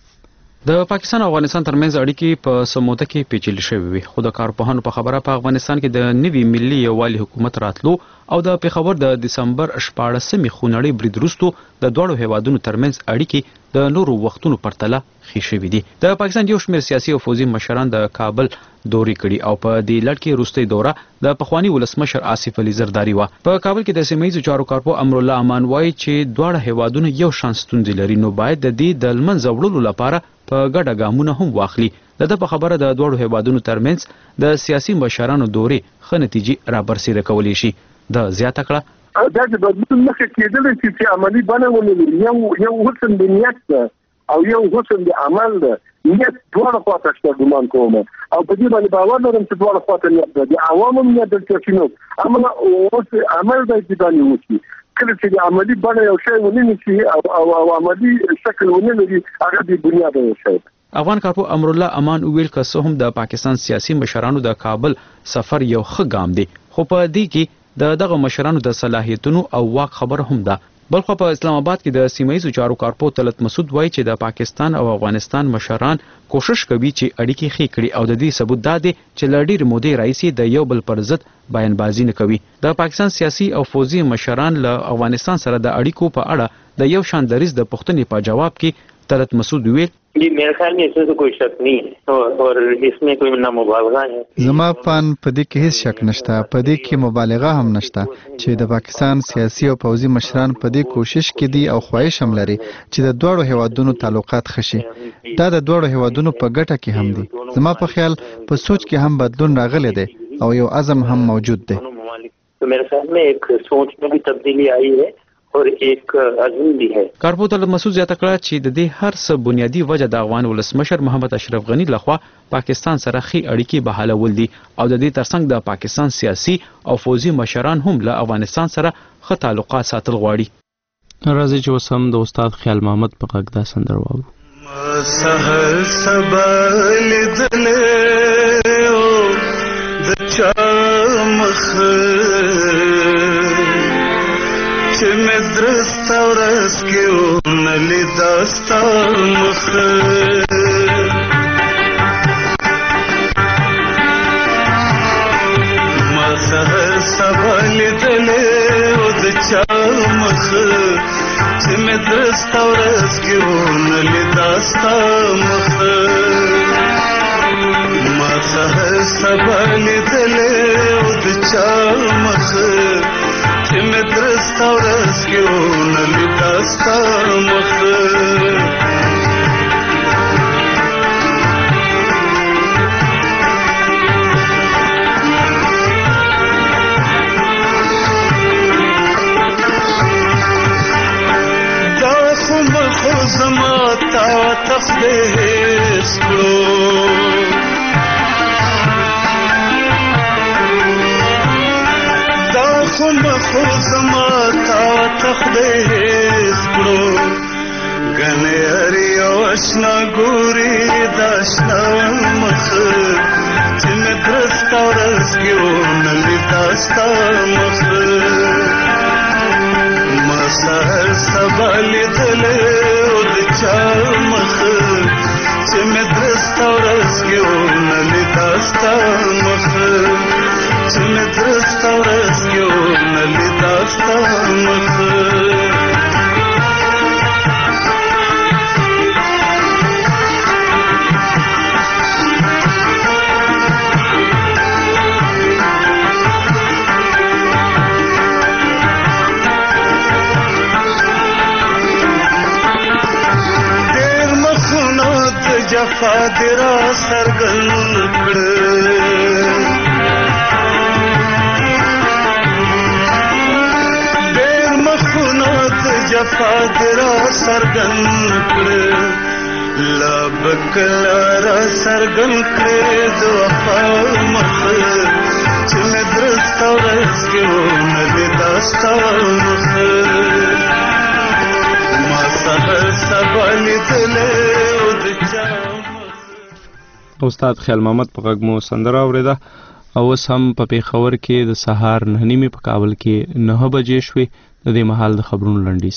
Speaker 18: د پاکستان او افغانستان ترمنځ اړیکې په سموده کې پیچلې شوې وي، خو د کارپوهانو په خبره په افغانستان کې د نوي ملي یووالي حکومت راتلو او د پیښور د دسمبر شپاړسمې خونړۍ برید وروسته د دواړو هیوادونو ترمنځ اړیکې د نورو وختونو پرتله ښې شوې دي. د پاکستان یو شمېر سیاسي او پوځي مشران د کابل دورې کړي او په دې لړ کې وروستۍ دوره د پخواني ولسمشر آصف علي زرداري وه. په کابل کې د سیمه ییزو چارو کارپو امرالله امان وایي چې دواړه هیوادونه یو شان ستونزې لري، نو باید د دې د لمنځه وړلو لپاره په ګډه ګامونه هم واخلي. د ده په خبره د دواړو هیوادونو ترمنځ د سیاسي مشرانو دورې ښه نتیجې رابرسېره کولی شي. د زیاته کړه
Speaker 19: دا د بدلون مخه کېدلی شي چې عملي بڼه ولري. یو یو حسن د نیت ده او یو حسن د عمل ده. نیت دواړه خواته شته ګمان کوم او په دې باندې باور لرم چې دواړه خواته نیت ده. د عوامو نیت دلته شنو عمل او عمل د دې باندې وشي. کله چې د عملي بڼه یو شی ونی شي او او عملي شکل ونی لري هغه د بنیاد یو شی.
Speaker 18: افغان کارپو امرالله امان ویل که څه هم د پاکستان سیاسي مشرانو د کابل سفر یو ښه ګام دی، خو په دې کې د دغه مشرانو د صلاحیتونو او واک خبره هم ده. بلخو په اسلام آباد کې د سیمه ییزو چارو کارپو طلعت مسعود وایي چې د پاکستان او افغانستان مشران کوشش کوي چې اړیکې ښې کړي او د دې ثبوت دا دی چې له ډېرې مودې راهیسې د یو بل پر ضد بیانبازي نه کوي. د پاکستان سیاسي او پوځي مشران له افغانستان سره د اړیکو په اړه د یو شان دریځ د پوښتنې په جواب کې طلعت مسعود ویل
Speaker 14: जी मेरे ख्याल में इसमें तो कोई शक नहीं है और, और इसमें कोई ना मुबालगा है.
Speaker 9: زما پان په دې کې هیڅ شک نشته، په دې کې مبالغه هم نشته چې د پاکستان سیاسي او پوځي مشران په دې کوشش کې دي او خواهش هم لري چې د دوړو هیوادونو تعلقات ښه شي. دا د دوړو هیوادونو په ګټه کې هم دي. زما په خیال په سوچ کې هم بدلون راغلی دی او یو عزم هم موجود دی.
Speaker 14: तो मेरे ख्याल में एक सोच में भी तब्दीली आई है और एक عزم भी है.
Speaker 18: کارپو طلعت مسعود زیاته کړه چې د دې هر څه بنیادی وجه د افغان ولسمشر محمد اشرف غنی لخوا پاکستان سره ښې اړیکې بحالول دي او د دې ترڅنګ د پاکستان سیاسي او پوځي مشران هم له افغانستان سره ښه تعلقات ساتل غواړي.
Speaker 1: راځي چې اوس هم د استاد خیال محمد په غږ دا سندره واورو.
Speaker 20: سحر سبا لیدلې او د چا مخ چې مې درسته ورځ کې ونلې دا ستا مخ ما سحر سبا لیدلې او د چا مخ چې مې درسته ورځ کې ونلې دا ستا مخ ما سحر سبا لیدلې او د چا مخ چې مې درسته ورځ کې ونلې دا ستا مخ دا خو مخو زما تا تخلیص کړو خو زما تا تخلیص کړو ګنې هرې یو اشنا ګوري د اشنا مخ چې مې درسته ورځ کې ونلې دا ستا مخ ما سحر سبا لیدلې او د چا مخ چې مې درسته ورځ کې ونلې دا ستا مخ چې مې درسته ورځ کې ونلې دا ستا مخ ډېر مخونه د جفا دې را څرګند کړه جفا درا سرګن کړه لب کلا را سرګن کړه د وفا مخ چې مې درسته ورځ کې ونه لیدا ستا مخ ما سحر سبا لیدلی او د چا
Speaker 1: استاد خیال محمد په غږ مو سندره اورېده او اوس هم په پېښور کې د سهار نهه نیمې په کابل کې نهه بجې شوې. د دې مهال د خبرونو لنډیز.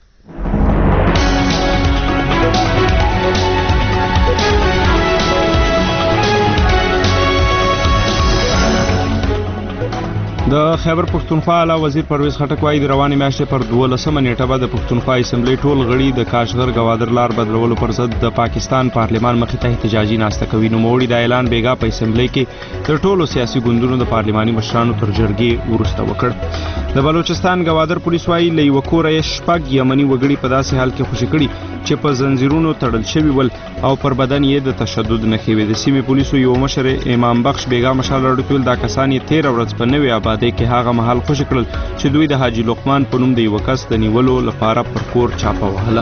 Speaker 1: د خیبر پښتونخوا اعلی وزیر پرویز خټک وايي د روانې میاشتې پر دولسمه نیټه به د پښتونخوا اسمبلی ټول غړي د کاشغر ګوادر لار بدلولو پر ضد د پاکستان پارلمان مخې ته احتجاجي ناسته کوي. نوموړي دا اعلان بیګا په اسمبلی کې د ټولو سیاسي ګوندونو د پارلماني مشرانو تر جرګې وروسته وکړ. د بلوچستان ګوادر پولیس وايي له یوه کوره یې شپږ یمني وګړي په داسې حال کې خوشي کړي چې په زنځیرونو تړل شوي ول او پر بدن یې د تشدد نښې وې. د سیمې پولیسو یو مشر امام بخش بیګا مشال راډیو دا کسان یې تیره ورځ په نوې آبادۍ کې هغه مهال خوشي کړل چې دوی د حاجي لقمان په نوم د یوه کس د نیولو لپاره پر کور چاپه وهله.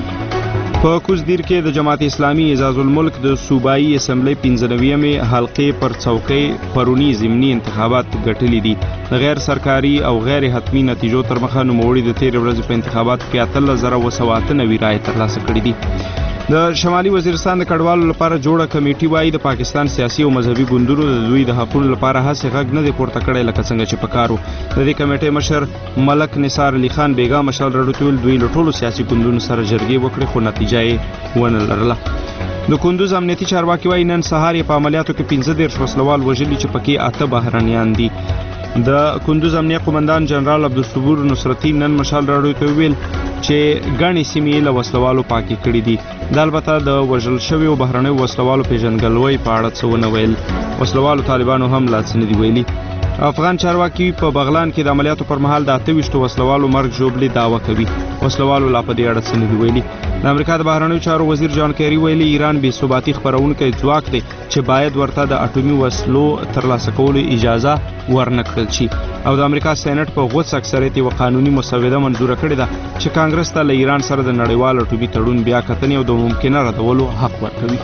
Speaker 1: په کوزدیر کې د جماعت اسلامي اعزاز الملک د صوبایي اسمبلی پنځه نوېمې حلقې پر څوکۍ پرونی ضمني انتخابات ګټلي دي. د غیر سرکاري او غیر حتمي نتیجو تر مخه نوموړي د تېرې ورځې په انتخاباتو کې اتلس زره اوه سوه اته نوي رایې ترلاسه کړي دي. د شمالي وزیرستان د کډوالو لپاره جوړه کمیټي وايي د پاکستان سیاسي او مذهبي ګوندونو د دوی د حقوقو لپاره هڅې غږ نه دی پورته کړی لکه څنګه چې پکارو. د دې کمیټې مشر ملک نثار علي خان بیګا مشال راډیو دوی له ټولو سیاسي ګوندونو سره جرګې وکړې خو نتیجه یې ونه لرله. د کندوز امنیتي چارواکي وايي نن سهار یې په عملیاتو کې پنځه دېرش وسلوال وژلي چې پکې اته بهرنیان دي. د کندوز امنیه قومندان جنرال عبدالصبور نصرتي نن مشال راډیو ته ویل چې ګڼې سیمې له وسلوالو پاکې کړي دي. دا البته د وژل شویو بهرنیو وسلوالو پیژندګلوۍ په اړه څه ونه ویل. وسلوالو طالبانو هم لا څه نه دي ویلي. افغان چارواکي په بغلان کې د عملیاتو پر مهال د اته ویشتو وسلوالو مرګ ژوبلې دعوه کوي. وسلوالو لا په دې اړه څه نه دي ویلي. د امریکا د بهرنیو چارو وزیر جان کیری ویلي ایران بې ثباتي خپرونکی ځواک دی چې باید ورته د اټومي وسلو ترلاسه کولو اجازه ورنه کړل شي. او د امریکا سېنات په غوڅ اکثریت یوه قانوني مسوده منظوره کړې ده چې کانګرس ته له ایران سره د نړیوال اټومي تړون بیا کتنې او د ممکنه ردولو حق ورکوي.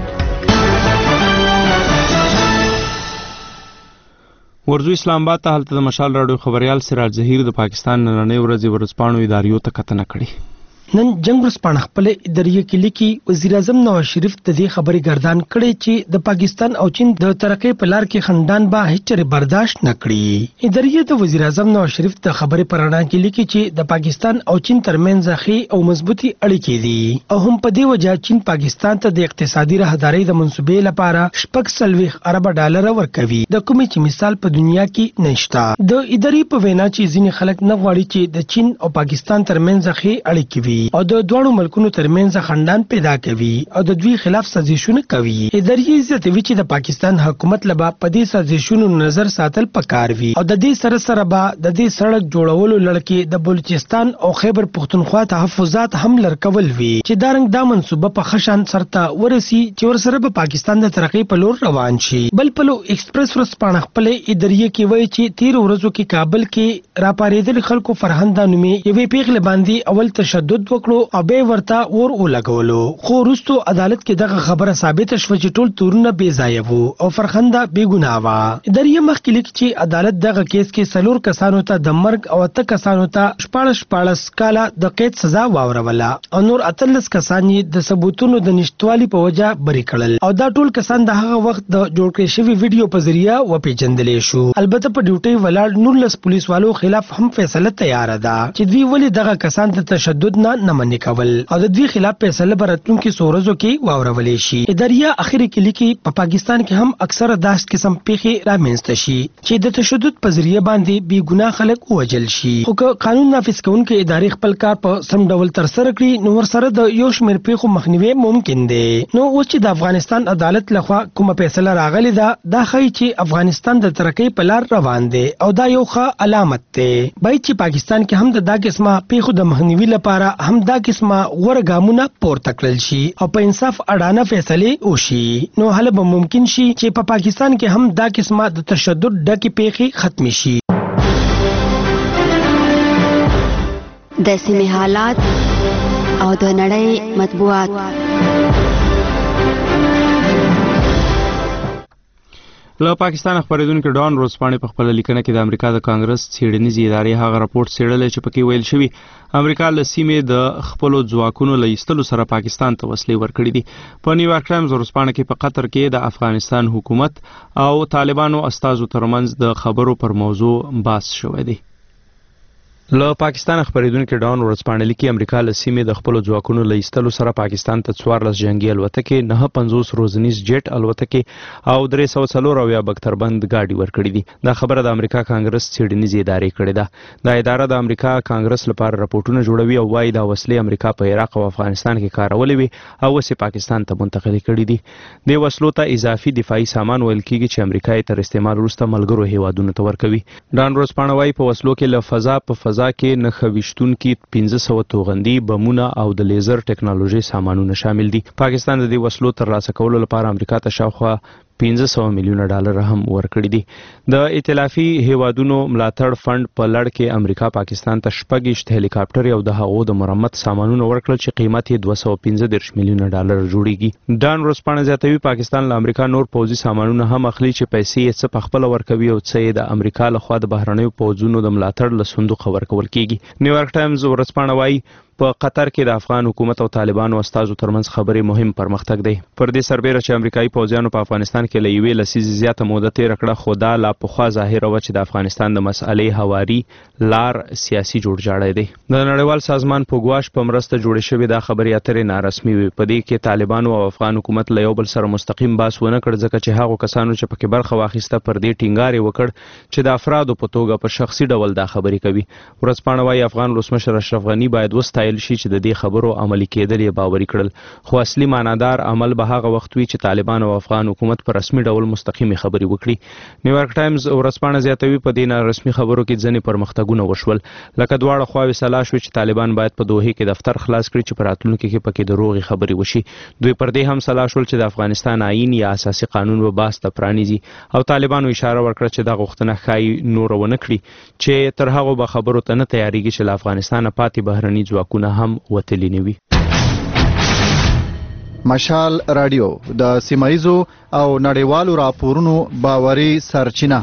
Speaker 1: ورځو اسلام آباد ته هلته د مشال راډیو خبریال سراج ظهیر د پاکستان نننۍ ورځې ورځپاڼو اداریو ته کتنه کړې.
Speaker 17: نن جنگ ورځپاڼه خپل اداریه کې لیکي وزیر اعظم نواز شریف د دې خبرې ګردان کړي چې د پاکستان او چین د ترقۍ په لار کې خندان به هیڅ برداشت نه کړي. اداریه د وزیر اعظم نواز شریف د خبرې پر اړه کې لیکي چې د پاکستان او چین ترمنځ ښې او مضبوطي اړیکې دي او هم په دې وجه چین پاکستان ته د اقتصادي راهدارۍ د منصوبې لپاره شپږ څلوېښت اربه ډالر ورکوي د کومې چې مثال په دنیا کې نشته. د ادارې په وینا چې ځینې خلک نه غواړي چې د چین او پاکستان ترمنځ ښې اړیکې وي او د دوړو ملکونو ترمنځ خندان پیدا کوي او د دوی خلاف سازشونه کوي. ادارې زیاتوي چې د پاکستان حکومت لبا په دې سازشونو نظر ساتل پکار وي او د دې سره سره به د دې سړک جوړولو لړکې د بلوچستان او خیبر پښتونخوا تحفظات هم لرکول وي چې دا رنګ دا منصوبه په خشان سرته ورسي چې ورسره به پاکستان د ترقۍ په لور روان شي. بل پلو ایکسپریس ورځپاڼه خپل ادارې کې وایي چې تیر ورځو کې کابل کې راپارېدل خلکو فرهنګ نومي یوې پیغله باندې اول تشدد وکړو او به ورته اور ولګولو خو وروستو عدالت کې دغه خبره ثابت شوه چې ټول تورونه بې ځایه وو او فرخنده بې ګناه وه. ادارې مخکې لیکي چې عدالت دغه کیس کې څلور کسانو ته د مرګ او اته کسانو ته شپاړس شپاړس کاله د قید سزا واوروله او نور اتلس کسان یې د ثبوتونو د نشتوالي په وجه بری کړل او دا ټول کسان د هغه وخت د جوړ کړی شوي ویډیو په ذریعه وپېژندلی شو. البته په ډیوټۍ ولاړ نولس پولیسوالو خلاف هم فیصله تیاره ده چې دوی ولې دغه کسان د تشدد نه نه منې کول او د دوی خلاف فیصله به راتلونکي څو ورځو کې واورولی شي. اداریه اخر کې لیکي په پاکستان کې هم اکثره داسې قسم پیښې رامنځته شي چې د تشدد په ذریعه باندې بې ګناه خلک ووژل شي. خو که قانون نافذ کوونکې ادارې خپل کار په سم ډول ترسره کړي نو ورسره د یو شمېر پیښو مخنیوی ممکن دی. نو اوس چې د افغانستان عدالت لخوا کومه فیصله راغلې ده دا ښایي چې افغانستان د ترقۍ په لار روان دی او دا یو ښه علامت دی. باید چې پاکستان کې هم د دا قسمه پیښو د مخنیوي لپاره هم دا قسمه غوره ګامونه پورته کړل شي او په انصاف اډانه فیصلې وشي نو هله به ممکن شي چې په پا پاکستان کې هم دا قسمه د تشدد ډکې پیښې ختم شي.
Speaker 21: د سیمې حالات او د نړۍ مطبوعات.
Speaker 1: له پاکستان خبرېدونکي ډان روزپاڼې په خپل لیکنه کې د امریکا د کانګرس څېړنیزې ادارې هغه راپورټ څېړلی چې پکې ویل شوي امریکا له سیمې د خپلو ځواکونو له ایستلو سره پاکستان ته وسلې ورکړي دي. په نیویارک ټایمز ورځپاڼه کې په قطر کې د افغانستان حکومت او طالبانو استازو ترمنځ د خبرو پر موضوع بحث شوی دی. له پاکستان خبرېدونکي ډان ورځپاڼه لیکي امریکا له سیمې د خپلو ځواکونو له ایستلو سره پاکستان ته څوارلس جنګي الوتکې، نهه پنځوس روزنیز جیټ الوتکې او درې سوه څلور اویا بکتربند ګاډي ورکړي دي. دا خبره د امریکا کانګرس څېړنیزې ادارې کړې ده. دا اداره د امریکا کانګرس لپاره راپورټونه جوړوي او وایي دا وسلې امریکا په عراق او افغانستان کې کارولې وي او اوس یې پاکستان ته منتقلې کړي دي. دې وسلو ته اضافي دفاعي سامان ویل کېږي چې امریکا یې تر استعمال وروسته ملګرو هیوادونو ته ورکوي. ډان ورځپاڼه وایي په وسلو کې له فضا په فضا کې نښه ویشتونکي پنځه سوه توغندي، بمونه او د لیزر ټیکنالوژي سامانونه شامل دي. پاکستان د دې وسلو ترلاسه کولو لپاره امریکا ته شاوخوا پنځه سوه میلیونه ډالر هم ورکړي دي. د ائتلافي هیوادونو ملاتړ فند په لړ کې امریکا پاکستان ته شپږ هلیکاپټر او د هغو د مرمت سامانونه ورکړل چې قیمت یې دوه سوه پنځه دېرش میلیونه ډالر جوړیږي. ډان ورځپاڼه زیاتوي پاکستان له امریکا نور پوځي سامانونه هم اخلي چې پیسې یې څه پخپله ورکوي او څه یې د امریکا لخوا د بهرنیو پوځونو د ملاتړ له صندوقه ورکول کیږي. نیویارک ټایمز ورځپاڼه وایي په قطر کې د افغان حکومت او طالبانو استازو ترمنځ خبرې مهم پرمختګ دی. پر دې سربیره چې امریکایي پوځیانو په افغانستان کې له یوې لسیزې زیاته موده تېره کړه، خو دا لا پخوا ظاهره وه چې د افغانستان د مسئلې هواري لار سیاسي جوړجاړی دی. د نړیوال سازمان په ګواښ په مرسته جوړې شوې دا خبرې اترې نارسمي وي. په دې کې طالبانو او افغان حکومت له یو بل سره مستقیم بحث ونه کړ، ځکه چې هغو کسانو چې پکې برخه واخیسته پر دې ټینګار یې وکړ چې د افرادو په توګه په شخصي ډول دا خبرې کوي. ورځپاڼه وایي افغان ولسمشر اشرف غني باید وستایل شي چې د دې خبرو عملي کېدل یې باوري کړل، خو اصلي معنادار عمل به هغه وخت وي چې طالبان او افغان حکومت په رسمي ډول مستقیمې خبرې وکړي. نیویارک ټایمز ورځپاڼه زیاتوي په دې نارسمي خبرو کې ځینې پرمختګونه وشول، لکه دواړه خواوې سلا شوې چې طالبان باید په دوحې کې دفتر خلاص کړي چې په راتلونکي کې پکې د روغې خبرې وشي. دوی پر دې هم سلا شول چې د افغانستان آئین یا اساسي قانون به بحث ته پرانیزي او طالبانو اشاره ورکړه چې دا غوښتنه ښایي نوره ونه کړي چې تر هغو به خبرو ته نه تیاریږي چې له افغانستانه پاتې بهرني ځواکونه هم وتلي نه وي.
Speaker 9: مشال رادیو د سیمایزو او نړیوالو راپورونو باوري سرچینه.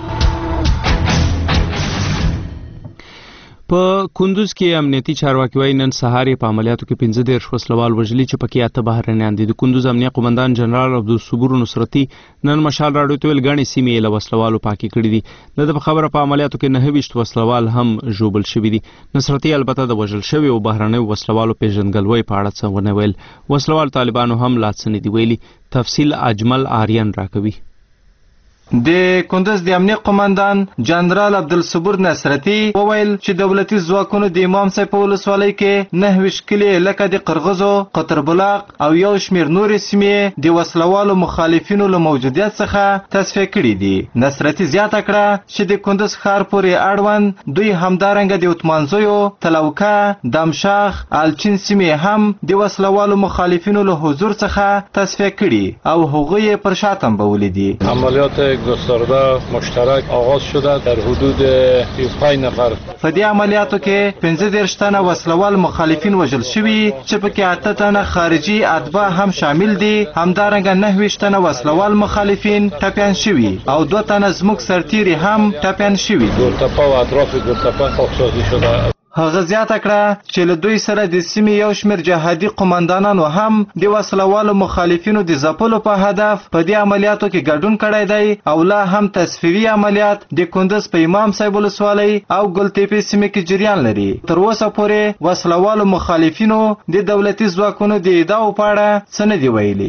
Speaker 1: په کندوز کې امنیتي چارواکي وایي نن سهار یې په عملیاتو کې پنځه دېرش وسلوال وژلي چې پکې اته بهرنیان دي. د کندوز امنیه قومندان جنرال عبدالصبور نصرتي نن مشال راډیو ته ویل ګڼې سیمې یې له وسلوالو پاکې کړي دي. د ده په خبره په عملیاتو کې نهه ویشت وسلوال هم ژوبل شوي دي. نصرتي البته د وژل شوي او بهرنیو وسلوالو پیژندګلوۍ په اړه څه ونه ویل. وسلوال طالبانو هم لا څه نه دي ویلي. تفصیل اجمل آریان راکوي.
Speaker 3: د کندوز د امنیه قومندان جنرال عبدالصبور نصرتي وویل چې دولتي ځواکونو د امام صاحب په ولسوالۍ کې نهه ویشت کلي لکه د قرغزو، قطر بلاق او یو شمېر نورې سیمې د وسلوالو مخالفینو له موجودیت څخه تصفیه کړي دي. نصرتي زیاته کړه چې د کندوز ښار پورې اړوند دوی همدارنګه د اتمانزیو، تلوکه، دمشاخ، الچین سیمې هم د وسلوالو مخالفینو له حضور څخه تصفیه کړي او هغوی یې پر شا تنبولي دي.
Speaker 5: عملیات گسترده مشترک آغاز شده در حدود سی و پنج نفر.
Speaker 3: په دې عملیاتو کې پنځه دېرش تنه وسلوال مخالفین وژل شوي چې پکې اته تنه خارجي اتباع هم شامل دي. همدارنګه نهه ویشت تنه وسلوال مخالفین ټپیان شوي او دوه تنه زموږ سرتیري هم ټپیان شوي.
Speaker 5: گلتپه و اطراف گلتپه خاکسازی شده.
Speaker 3: هغه زیاته کړه چې له دوی سره د سیمې یو شمېر جهادي قمندانانو هم د وسلوالو مخالفینو د ځپلو په هدف په دې عملیاتو کې ګډون کړی دی او لا هم تصفیوي عملیات د کندوز په امام صاحب ولسوالۍ او ګلتپې سیمې کې جریان لري. تر اوسه پورې وسلوالو مخالفینو د دولتي ځواکونو د ادعاو په اړه څه نه دي ویلي.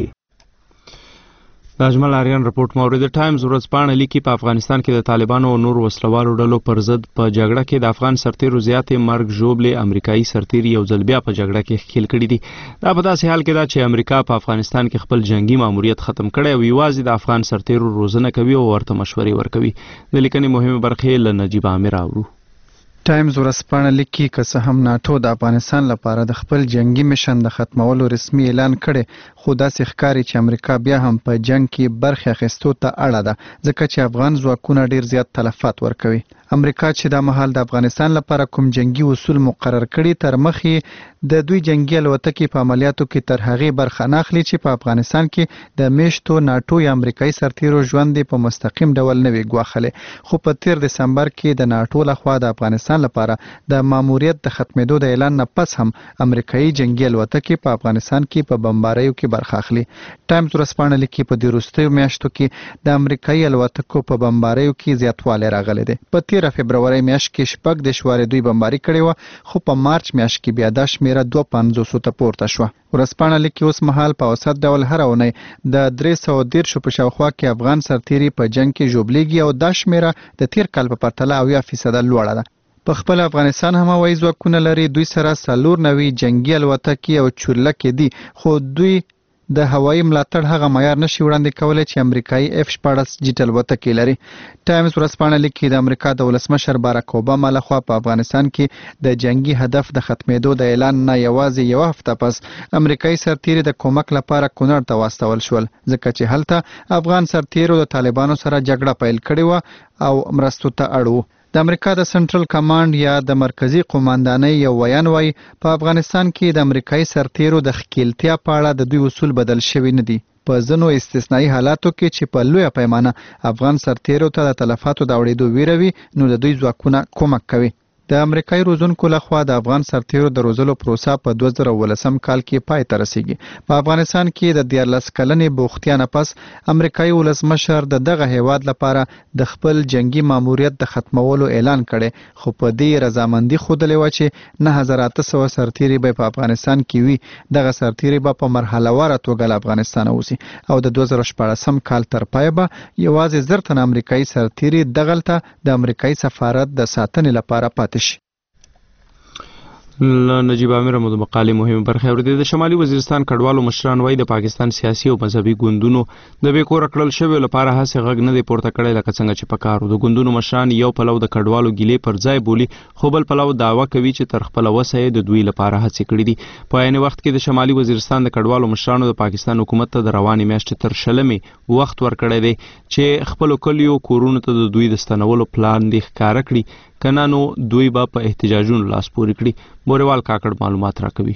Speaker 1: د اجمل آریان رپورټ مورد ټایمز ورځپاڼه لیکي په افغانستان کې د طالبانو او نور وسلوالو ډلو پر ضد په جګړه کې د افغان سرتیرو زیاتې مرګ ژوبلې امریکایي سرتیري یو ځل بیا په جګړه کې ښکېل کړي دي. دا په داسې حال کې ده چې امریکا په افغانستان کې خپل جنگي ماموریت ختم کړی او یوازې د افغان سرتیرو روزنه کوي او ورته مشورې ورکوي. د لیکنې مهمې برخې له نجیب عامر اورو.
Speaker 9: ټایمز ورځپاڼه لیکي که څه هم ناټو د افغانستان لپاره د خپل جنگي میشن د ختمولو رسمي اعلان کړي، خو داسې ښکاري چې امریکا بیا هم په جنگ کې برخه اخیستو ته اړه ده، ځکه چې افغان ځواکونه ډیر زیات تلفات ورکوي. امریکا چې دا مهال د افغانستان لپاره کوم جنگي اصول مقرر کړي تر مخې د دوی جنگي الوتکې په عملیاتو کې تر هغې برخه نه اخلي چې په افغانستان کې د میشتو ناټو یا امریکایي سرتیرو ژوند په مستقیم ډول نه وي ګواښلی. خو په تیر دسمبر کې د ناټو لخوا د افغانستان لپاره د ماموریت د ختمېدو د اعلان نه پس هم امریکایي جنگي الوتکې په افغانستان کې په بمباریو کې برخه اخلي. ټایمز ورځپاڼه لیکي په دې وروستیو میاشتو کې د امریکایي الوتکو په بمباریو کې زیاتوالی راغلی دی. په تیره فبرورۍ میاشت کې شپږ دېرش وارې دوی بمباري کړې وه، خو په مارچ میاشت کې بیا دا شمېره دوه پنځوسو ته پورته شوه. ورځپاڼه لیکي اوس مهال په اوسط ډول هره اونۍ د درې سوه دېرشو په شاوخوا کې افغان سرتیري په جنګ کې ژوبلیږي او دا شمېره د تیر کال په پرتله اویا فیصده لوړه ده. په خپل افغانستان هم هوایي ځواکونه لري، دوی سره څلور نوي جنګي الوتکې او چورلکې دي، خو دوی د هوایي ملاتړ هغه معیار نشي وړاندې کولی چې امریکایي اف شپاړس جیټ الوتکې لري. ټایمز ورځپاڼه لیکي د امریکا د ولسمشر باراک اوباما لخوا په افغانستان کې د جنگي هدف د ختمېدو د اعلان نه یوازې یوه هفته پس امریکایي سرتیري د کومک لپاره کونړ ته واستول شول، ځکه چې هلته افغان سرتیرو د طالبانو سره جګړه پیل کړې وه او مرستو ته اړ وو. د امریکا د سنټرل کمانډ یا د مرکزی قوماندانۍ یو ویان وایي په افغانستان کې د امریکایي سرتیرو د ښکیلتیا په اړه د دوی اصول بدل شوي نه دي. په ځینو استثنایي حالاتو کې چې په لویه پیمانه افغان سرتیرو ته د تلفاتو د اورېدو ویره وي، نو د دوی ځواکونه کومک کوي. د امریکایي روزونکو لخوا د افغان سرتیرو د روزلو پروسه په دوه زره اوولسم کال کې پای ته رسیږي. په افغانستان کې د دیارلس کلنې بوختیا نه پس امریکایي ولسمشر د دغه هیواد لپاره د خپل جنگي ماموریت د ختمولو اعلان کړي، خو په دې رضامندي ښودلې وه چې نه هزار اته سوه سرتیري به په افغانستان کې وي. دغه سرتیري به په مرحله واره توګه له افغانستانه وځي او د دوه زره شپاړسم کال تر پایه به یوازې زر تنه امریکایي سرتیري دغلته د امریکایي سفارت د ساتنې لپاره پاتې شي.
Speaker 1: نجیب امیر مو د مقالې مهمه برخه اورېدې. د شمالي وزیرستان کډوالو مشران وایي د پاکستان سیاسي او مذهبي ګوندونو د بې کوره کړل شویو لپاره هسې غږ نه دی پورته کړی لکه څنګه چې پکار و. د ګوندونو مشران یو پلو د کډوالو ګیلې پر ځای بولي، خو بل پلو دعوه کوي چې تر خپله وسه یې د دوی لپاره هڅې کړي دي. په عین وخت کې د شمالي وزیرستان د کډوالو مشرانو د پاکستان حکومت ته د روانې میاشتې تر شلمې وخت ورکړی دی چې خپلو کلیو کورونو ته د دوی د ستنولو پلان دی ښکاره کړي، کنه نو دوی به په احتجاجونو لاس پورې کړي. بوریوال کاکړ معلومات راکوي.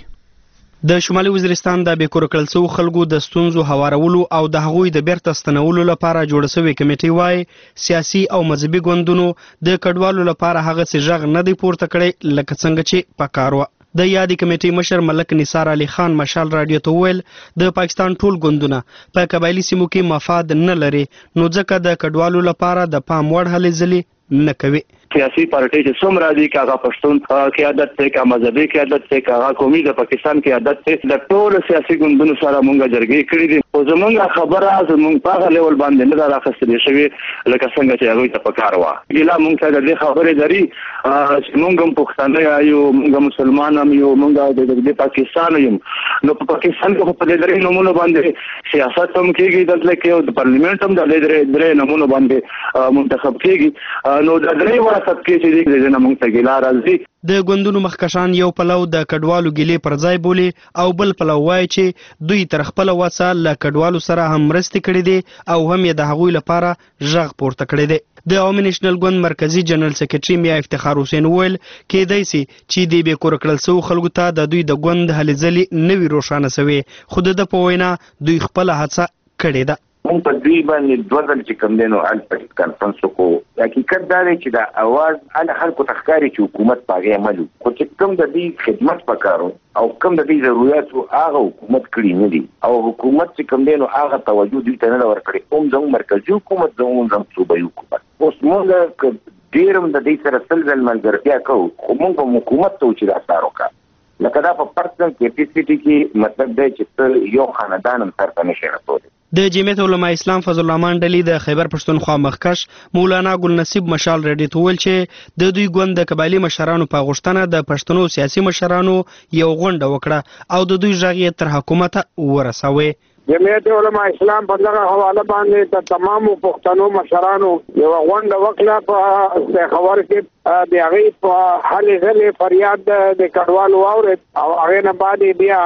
Speaker 12: د شمالي وزیرستان د بې کوره کړل شوو خلکو د ستونزو هوارولو او د هغوی د بیرته ستنولو لپاره جوړه شوې کمیټې وایي سیاسي او مذهبي ګوندونو د کډوالو لپاره هغسې غږ نه دی پورته کړی لکه څنګه چې پکار وه. د یادې کمیټې مشر ملک نثار علي خان مشال راډیو ته وویل د پاکستان ټول ګوندونه په قبایلي سیمو کې مفاد نه لري، نو ځکه د کډوالو لپاره د پام وړ هلې ځلې نه کوي.
Speaker 11: سیاسي پارټي چې څومره دي که هغه پښتون قیادت دی که مذهبي قیادت دی که هغه قومي د پاکستان قیادت دی، د ټولو سیاسي ګوندونو سره مونږ جرګې کړي دي، خو زمونږ خبره زمونږ په هغه لیول باندې نه ده راخیستل شوې لکه څنګه چې هغوی ته پکار وه. ګیله مونږ ته د دې خبرې لري چې مونږ هم پښتانه یو، مونږ مسلمان هم یو، مونږ د پاکستان یم. نو په پاکستان کې خو په دې درې نومونو باندې سیاست هم کېږي، دلته کې او د پارلیمنټ هم د دې درې نومونو باندې منتخب کېږي. نو د درې وړه سبکې چې دي د نه مونږ ته ګیله راځي.
Speaker 12: د ګوندونو مخکشان یو پلو د کډوالو ګیلې پر ځای بولي او بل پلو وایي چې دوی تر خپله وسه له کډوالو سره هم مرستې کړي دي او هم یې د هغوی لپاره غږ پورته کړی دی. د عوامي نیشنل ګوند مرکزي جنرال سکرټري میا افتخار حسین وویل کېدای سي چې د بې کوره کړل شوو خلکو ته د دوی د ګوند هلې ځلې نه وي روښانه سوې، خو د ده په وینا دوی خپله هڅه کړې ده.
Speaker 7: مونږ په دوی باندې دوه ځل چې کوم دی نو هلته کنفرانس وکړو. حقیقت دا دی چې د اواز هله خلکو ته ښکاري چې حکومت په هغې عمل وکړي، خو چې کوم د دوی خدمت پکار او کوم د دوی ضرورت و هغه حکومت کړي نه دي، او حکومت چې کوم دی نو هغه توجه دوی ته نه ده ورکړې، هم زموږ مرکزي حکومت زموږ زموږ صوبایي حکومت. اوس مونږ ډېر هم د دوی سره سل ځل ملګرتیا کوو، خو مونږ به حکومت ته و چې دا کار وکړه. لکه دا په پرسنل کیپیسټي کې مطلب دی چې ته یو خاندان هم سرته نشي رسولی.
Speaker 12: د جمعیت علماء اسلام فضل الرحمن ډلې د خیبر پښتونخوا مخکش مولانا ګل نصیب مشال راډیو ته وویل چې د دوی ګوند د قبایلي مشرانو په غوښتنه د پښتنو سیاسي مشرانو یو غونډه وکړه او د دوی غږ یې تر حکومته ورسوي.
Speaker 4: جمعیت علماء اسلام په دغه حواله باندې د تمامو پښتنو مشرانو یو غونډه وکړه په خبر کې د هغې په هلې ځلې فریاد د کډوالو واورېد او هغې نه بعد بیا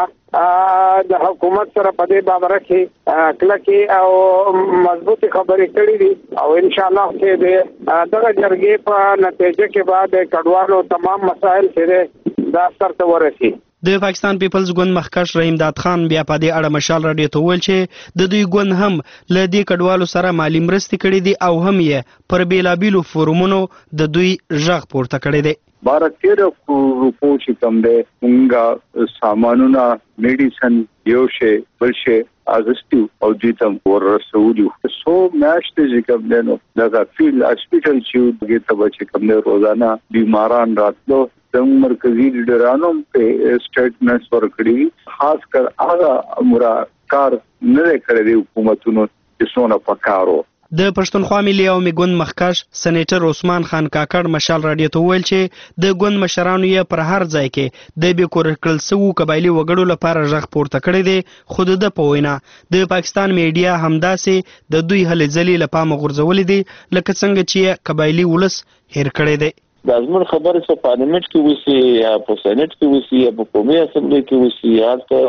Speaker 4: د حکومت سره په دې بابره کې کلکې او مضبوطې خبرې کړې دي او انشاءالله چې د دغه جرګې په نتیجه کې بعد کډوالو تمام مسایل چې دا سرته ورسي.
Speaker 12: د پاکستان پیپلز ګوند مخکښ رحیم داد خان بیا په دې اړه مشال راډیو ته وویل چې د دوی ګوند هم له دې کډوالو سره مالي مرستې کړې دي او هم یې پر بیلابیلو فورمونو د دوی غږ پورته کړی دی.
Speaker 22: بارہ تیرہ روپو چې کوم دی مونږه سامانونه میډیسن یو شی بل شی اغستو او دوی ته ورسولو سو میاشتې چې کوم دی نو دغه فیلډ هاسپیټل چې دغه ته چې کوم دی روزانه بیماران راتلو زموږ مرکزی لیډرانو په سټیټمنټس ورکړي خاص کر هغه امور کار نه کړی حکومتونو چې څونه پکارو.
Speaker 12: د پښتونخوا ملي عوامي ګوند مخکښ سېنیټر عثمان خان کاکړ مشال راډیو ته وویل چې د ګوند مشرانو یې پر هر ځای کې د بې کور کړل شوو قبایلي وګړو لپاره غږ پورته کړی دی خو د ده په وینا د پاکستان میډیا همداسې د دوی هلې ځلې له پامه غورځولې دي لکه څنګه چې قبایلي ولس هیر کړی دی.
Speaker 23: د ازمون خبرې په پارلیمنت کې وسی یا په سېنات کې وسی یا په قومي اسمبلی کې وسی یا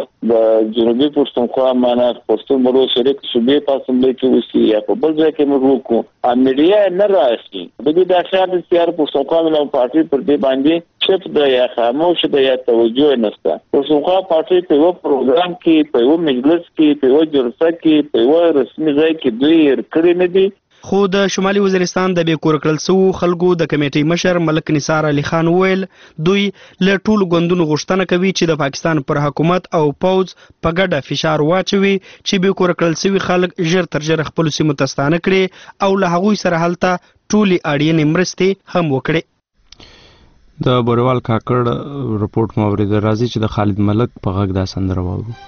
Speaker 23: د جنوبي پښتونخوا معنا پښتون ملو شریک صوبې په اسمبلی کې وسی یا په بل ځای کې موږ وکړو ا میډیا نه راشي د دې د خیال سیار پښتونخوا ملو پارټي پر دې باندې چپ د یا خاموش د یا توجه نشته. پښتونخوا پارټي په یو پروګرام کې په یو مجلس کې په یو جلسه کې په یو رسمي ځای کې دوی کړی نه دي.
Speaker 12: خو د شمالي وزیرستان د بې کور کړل شوو خلکو د کمیټې مشر ملک نثار علي خان وویل دوی له ټولو ګوندونو غوښتنه کوي چې د پاکستان پر حکومت او پوځ په ګډه فشار واچوي چې بې کور کړل شوي خلک ژر تر ژره خپلو سیمو ته ستانه کړي او له هغوی سره هلته ټولې اړینې مرستې هم وکړي.
Speaker 1: د بوروال کاکړ رپورټ مو اورېده. راځي چې د خالد ملک په غږ دا سندره واورو.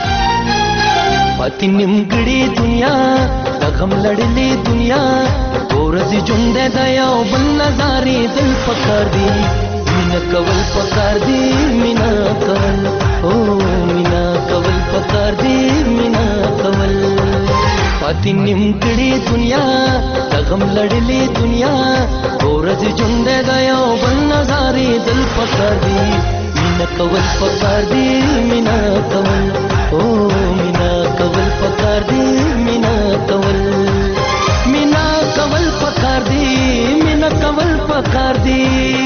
Speaker 24: پاتې نیمګړې دنیا د غم لړلې دنیا ورځې ژوند د یو بل نظارې دل پکار دي مینا کول پکار دي مینا کول او مینا کول پکار دي مینا کول پاتې نیمګړې دنیا د غم لړلې دنیا ورځې ژوند د یو بل نظارې دل پکار دي مینا کول پکار دي مینا کول او مینا کول پکار دی مینا کول مینا کول پکار دی مینا کول پکار دی.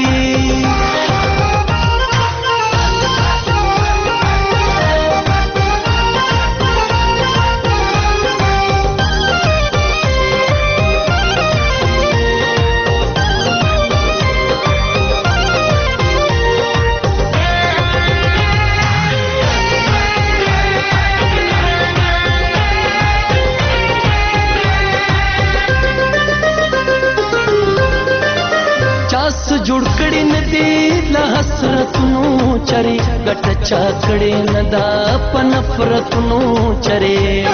Speaker 24: جوړ کړي ندی له حسرتونو چرې ګټ چا کړي ندا په نفرتونو چرې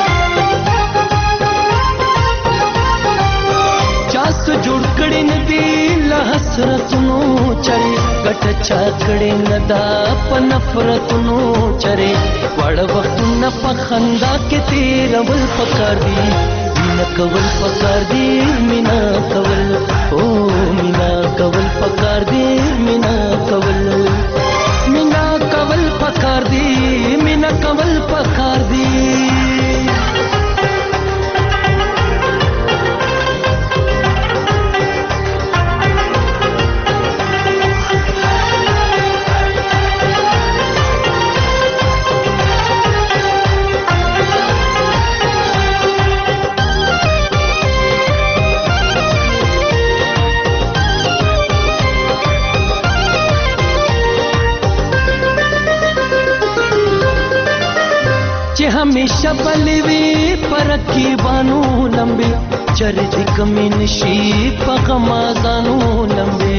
Speaker 24: چاس جوړ کړي ندی له حسرتونو چرې ګټ چا کړي ندا په نفرتونو چرې وړ وختونه په خندا کې تیرول پکار دي مینا کول پکار دي مینا کول او مینا کول پکار دی مینا کول مینا کول پکار دی مینا کول پکار دی. हमेशा बलवी परखी बानू लंबे चरित कमी नशी पगमाजानू लंबे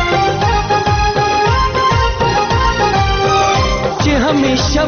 Speaker 24: जे हमेशा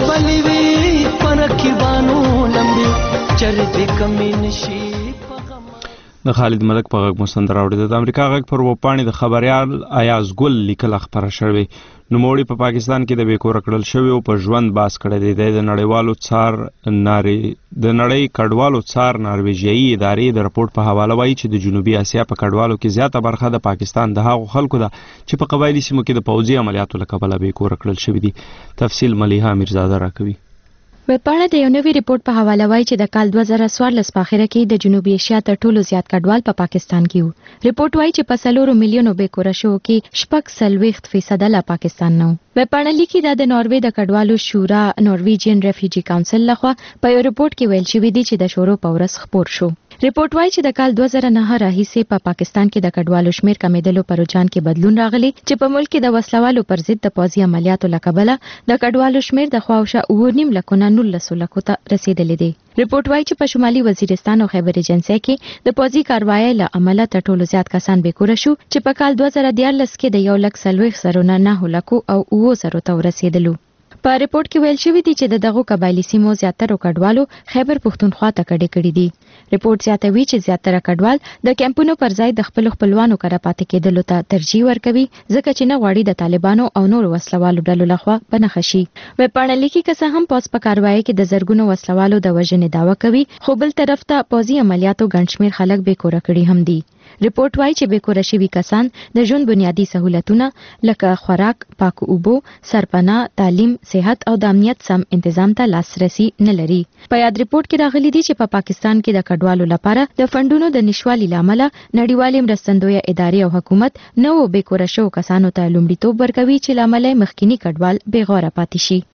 Speaker 24: बलवी परखी बानू लंबे चरित कमी नशी.
Speaker 1: د خالد ملک په غږ مستند راوړي. د امریکا غږ پر وپاڼې د خبريال ایاز ګل لیکل خبره شوې. نوموړي په پاکستان کې د بیکور کړل شوی او په ژوند باس کړی دی. د نړیوالو څار ناري د نړۍ کډوالو څار نارویجیایي ادارې د رپورت په حواله وایي چې د جنوبي اسیا په کډوالو کې زیاته برخه د پاکستان د هغو خلکو ده چې په قبایلی سیمو کې د پوځي عملیاتو له کبله بیکور کړل شوی دي. تفصیل ملیحه میرزاده راکوي.
Speaker 2: ویبپاڼه د یو نوي ریپورت په حواله وایي چې د کال دوه زره څوارلس په اخره کې د جنوبي اسیا تر ټولو زیات کډوال په پاکستان کې وو. ریپورت وایي چې په څلورو میلیونو بیکوره شوو کې شپږ څلوېښت فیصده لا پاکستان نه و. ویبپاڼه لیکي دا د ناروې د کډوالو شورا نارویجین ریفیوجی کونسل لخوا په یو ریپورت کې ویل شوی دی چې د شورو په ورځ خپور شو. ریپورت وایي چې د کال دوه زره نه راهیسې په پاکستان کې د کډوالو شمیر کمیدلو پر رجحان کې بدلون راغلی چې په ملک کې د وسلوالو پر ضد د پوځي عملیاتو له کبله د کډوالو شمیر د خواوشا اوه نیم لکونه نولسو لکو ته رسیدلی دی. ریپورت وایي چې په شمالي وزیرستان او خیبر ایجنسي کې د پوځي کاروایۍ له امله تر ټولو زیات کسان بیکوره شو چې په کال دوه زره دیارلس کې د یو لک څلوېښت زرو نه نهه لکو او اوه زرو ته ورسېدلو. په ریپورت کې ویل شوی دی چې د دغو قبایلی سیمو زیاتره کډوالو خیبر پښتونخوا ته کډې کړې دي. ریپورت زیاتوي چې زیاتره کډوال د کیمپونو پر ځای د خپل خپلوانو کره پاتې کېدلو ته ترجیح ورکوي ځکه چې نه غواړي د طالبانو او نورو وسلوالو ډلو لخوا بنښه شي. ویبپاڼه لیکي که څه هم پوځ په کاروایۍ کې د زرګونو وسلوالو د وژنې دعوه کوي خو بل طرف ته پوځي عملیاتو ګڼ شمېر خلک بیکوره کړي هم دي. ریپورت وایي چې بیکوره شوي کسان د ژوند بنیادي سهولتونه لکه خوراک، پاکو اوبو، سرپناه، تعلیم، صحت او د امنیت سم انتظام ته لاسرسي نه لري. په یاد ریپورت کې راغلي دي چې په پا پاکستان کې د کډوالو لپاره د فندونو د نشوالي لامل نړیوالې مرستندویه ادارې او حکومت نو بیکوره شوو کسانو ته لومړیتوب ورکوي چې لامل مخکینی کډوال بیغوره پاتې شي.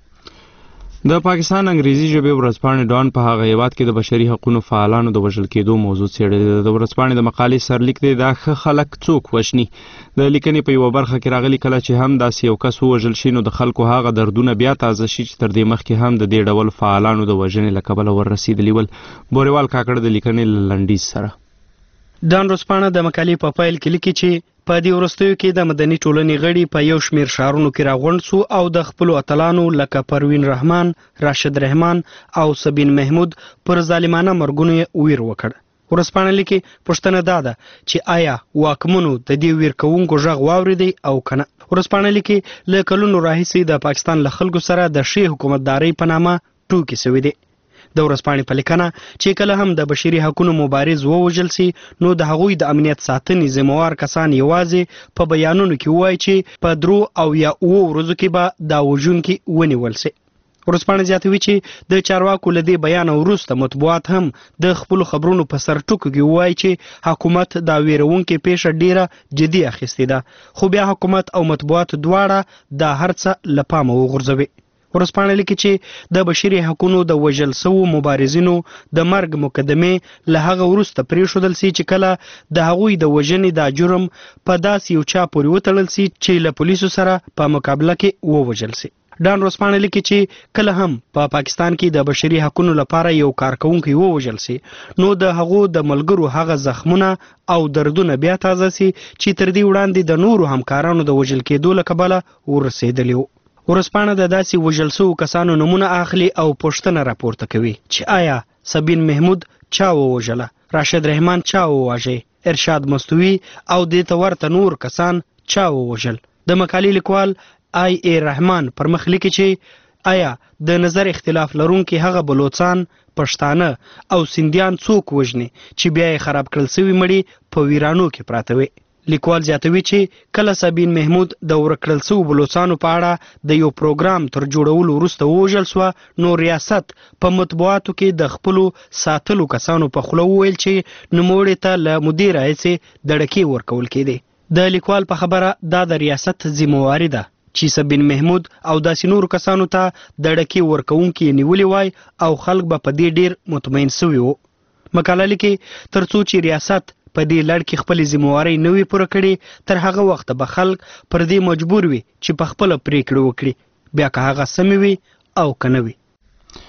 Speaker 1: د پاکستان انګریزي ژبې ورځپاڼې ډان په هغه هیواد کې د بشري حقوقو فعالانو د وژل کېدو موضوع څېړلې. د ورځپاڼې د مقالې سرلیک دی دا ښه خلک څوک وژني. د لیکنې په یوه برخه کې راغلي کله چې هم داسې یو کس ووژل شي نو د خلکو هغه دردونه بیا تازه شي چې تر دې مخکې هم د دې ډول فعالانو د وژنې له کبله وررسېدلي ول. بوريوال کاکړ د لیکنې له لنډیز سره.
Speaker 12: ډان ورځپاڼه د مقالې په پیل کې لیکي چې په دې وروستیو کې د مدني ټولنې غړي په یو شمېر ښارونو کې راغونډ سو او د خپلو اتلانو لکه پروین رحمان، راشد رحمان او سبین محمود پر ظالمانه مرګونو یې ویر وکړ. ورځپاڼه لیکي پوښتنه دا ده چې آیا واکمنو د دې ویر کوونکو غږ واورېدی او که نه. ورځپاڼه لیکي له کلونو راهیسې د پاکستان له خلکو سره د ښې حکومتدارۍ په نامه ټوکې سوي دي. د ورځپاڼې په لیکنه چې کله هم د بشري حقوقو مبارز ووژل سي نو د هغوی د امنیت ساتنې ذمہوار کسان یوازې په بیانونو کې وایي چې په درو او یا اوو ورځو کې به دا وژونکي ونیول سي. ورځپاڼه زیاتوي چې د چارواکو له دې بیان وروسته مطبوعات هم د خپلو خبرونو په سر ټکو کې وایي چې حکومت دا ویرونکې پیښه ډیره جدي اخیستې ده خو بیا حکومت او مطبوعات دواړه دا هر څه له پامه وغورځوي. ورځپاڼه لیکي چې د بشري حقوقو د وژل سوو مبارزینو د مرګ مقدمې له هغه وروسته پرېښودل سي چې کله د هغوی د وژنې دا جرم په داسې یو چا پورې وتړل سي چې له پولیسو سره په مقابله کې ووژل سي. ډان ورځپاڼه لیکي چې کله هم په پا پاکستان کې د بشري حقوقو لپاره یو کارکونکی ووژل سي نو د هغو د ملګرو هغه زخمونه او دردونه بیا تازه سي چې تر دې وړاندې د نورو همکارانو د وژل کېدو له کبله ورسېدلي وو. ورځپاڼه د داسې وژل سوو کسانو نومونه اخلي او پوښتنه راپورته کوي چې آیا سبین محمود چا ووژله، راشد رحمان چا وواژه، ارشاد مستوي او دې ته ورته نور کسان چا ووژل. د مقالې لیکوال آی ای رحمان پر مخ لیکي چې آیا د نظر اختلاف لرونکي هغه بلوچستان، پښتانه او سیندیان څوک وژني چې بیا یې خراب کړل سوي مړي په ویرانو کې پراته وي. لیکوال زیاتوي چې کله سبین محمود د ورکړل سوو بلوچستانو په اړه د یو پروګرام تر جوړولو وروسته ووژل سوه نو ریاست په مطبوعاتو کې د خپلو ساتلو کسانو په خوله وویل چې نوموړي ته له مدیر هڅې دړکې ورکول کېدې. د لیکوال په خبره دا د ریاست ذمہواري ده چې سبین محمود او داسې نورو کسانو ته دړکې ورکوونکي نیولي وای او خلک به په دې ډیر مطمئن سوي وو. مقاله لیکي تر څو چې ریاست په دې لړ کې خپل ذمہواري نه وي پوره کړي تر هغه وخت به خلک پر دې مجبور وي چې په خپل پریکړه وکړي بیا که هغه سمې وي او که نه وي.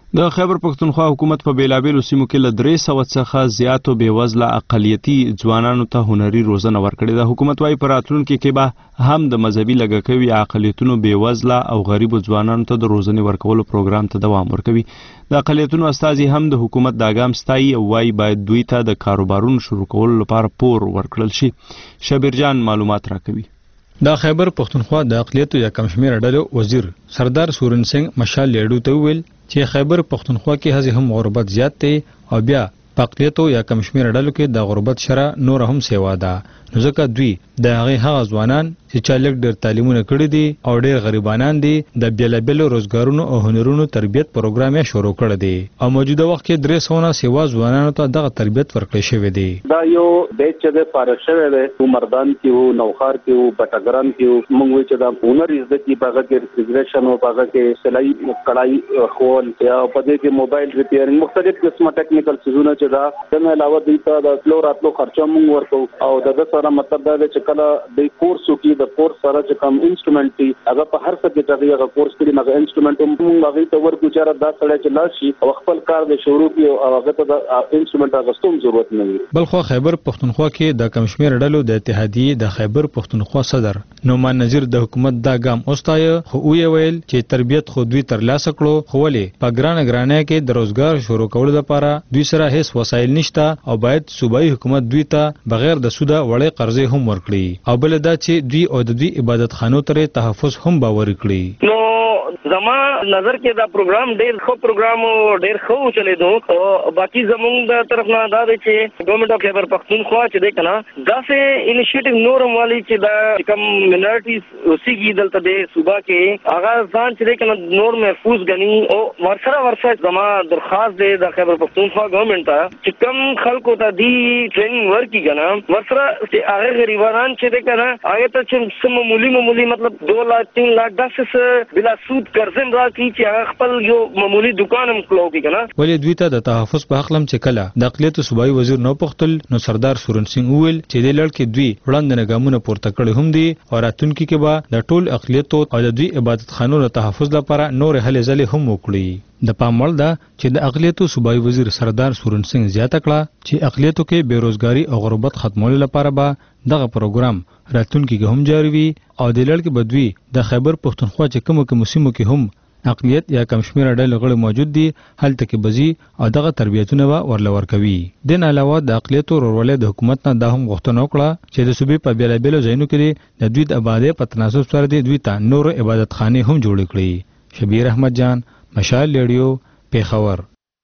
Speaker 1: د خیبر پښتونخوا حکومت په بیلابیلو سیمو کې له درې سوه څخه زیاتو بېوزله اقلیتي ځوانانو ته هنري روزنه ورکړې ده. حکومت وايي په راتلونکي کې به هم د مذهبي لږکیو اقلیتونو بېوزله او غریبو ځوانانو ته د روزنې ورکولو پروګرام ته دوام ورکوي. د اقلیتونو استازي هم د حکومت د اقدام ستایي او وايي باید دوی ته د کاروبارونو شروع کولو لپاره پور ورکړل شي. شبیر جان معلومات راکوي.
Speaker 8: د خیبر پښتونخوا د اقلیتو یا کم شمېره ډلو وزیر سردار سورن سنگ مشال لیډو ته وویل چې خیبر پښتونخوا کې هڅې هم غربت زیات دی او بیا په اقلیتو یا کم شمېره ډلو کې د غربت شرح نور هم سیوا ده، نو ځکه دوی د هغې هغه ځوانان چې چا لږ ډېر تعلیمونه کړي دي او ډېر غریبانان دي د بېلابېلو روزګارونو او هنرونو تربیت پروګرام یې شروع کړی دی او موجوده وخت کې درې سوه سیوا ځوانانو ته دغه تربیت ورکړی شوی دی.
Speaker 10: دا یو بیچ چې د فارغ شوی دی مردان کې وو، نوخار کې وو، بټګران کې وو. موږ وایو چې دا هنر زده کړي، په هغه کې ریفریجریشن او په هغه کې سلایي کړای خول یا په دې کې موبایل ریپیرینګ مختلف قسمه ټیکنیکل څیزونه چې دا دغه علاوه دوی ته د تلو راتلو خرچه موږ ورکوو او د سره مطلب دا دی چې کله د کورس وکړي د کورس سره چې کوم انسټرومنټ دی هغه په هر څه کې چې هغه کورس کړي هغه انسټرومنټ هم موږ هغې ته ورکړو چې دا سړی چې لاړ شي او خپل کار د شروع کړي او هغه ته د انسټرومنټ اخیستو هم ضرورت نه وي.
Speaker 8: بلخو خیبر پښتونخوا کې د کم شمېره ډلو د اتحادیې د خیبر پښتونخوا صدر نعمان نذیر د حکومت دا ګام وستایه، خو ویې ویل چې تربیت خو دوی ترلاسه کړو خو ولې په ګرانه ګرانه کې د روزګار شروع کولو لپاره دوی سره هیڅ وسایل نشته او باید صوبایي حکومت دوی ته بغیر د سوده وړې قرضې هم ورکړي او بل دا چې دوی او د دوی عبادت خانو ترې تحفظ هم باور کړي.
Speaker 15: نو زما نظر کې دا پروګرام ډېر ښه پروګرام او ډېر ښه چلېدو او باقي زموږ د طرف نه دا دی چې ګورنمنټ اف خیبر پښتونخوا چې دی که نه داسې انیشیټیو نور هم والي چې دا کوم مینارټیز اوسېږي دلته د صوبه کې هغه ځان چې دی که نه نور محفوظ ګڼي او ورسره ورسره زما درخواست دی د خیبر پښتونخوا ګورنمنټ ته چې کوم خلکو ته دی ټریننګ ورکړي که نه ورسره چې هغه غریبان چې دی که نه هغې ته چې څه معمولي معمولي مطلب دو لاک تین لاک داسې څه بلا سود ګرځم راکړي چې هغه خپل یو معمولي دکان هم کلو کړي که نه.
Speaker 8: ولې دوی ته د تحفظ په حق لم چې کله د اقلیتو صوبایي وزیر نو پوښتل نو سردار سورن سنگ وویل چې دې لړ کې دوی وړاندې ګامونه پورته کړي هم دي او راتلونکي کې به د ټول اقلیتو او د دوی عبادت خانو د تحفظ لپاره نور هلې ځلې هم وکړي. د پام وړ ده چې د اقلیتو صوبایي وزیر سردار سورن سنگ زیاته کړه چې اقلیتو کې بیروزګاري او غربت ختمولو لپاره به دغه پروګرام راتلونکي کې هم جاری وي او د لړ کې به دوی د خیبر پښتونخوا چې کومو کومو سیمو کې هم اقلیت یا کم شمېره ډلې غړي موجود دي هلته کې بزي او دغه تربیتونه به ورله ورکوي. دین علاوه د اقلیتو ورولې د حکومت نه دا هم غوښتنه وکړه چې د صوبې په بیلابیلو ځایونو کې د دوی د آبادۍ په تناسب سره دوی ته نور عبادت خانې هم جوړې کړي. شبیر احمد جان، مشال لیډیو، پیښور.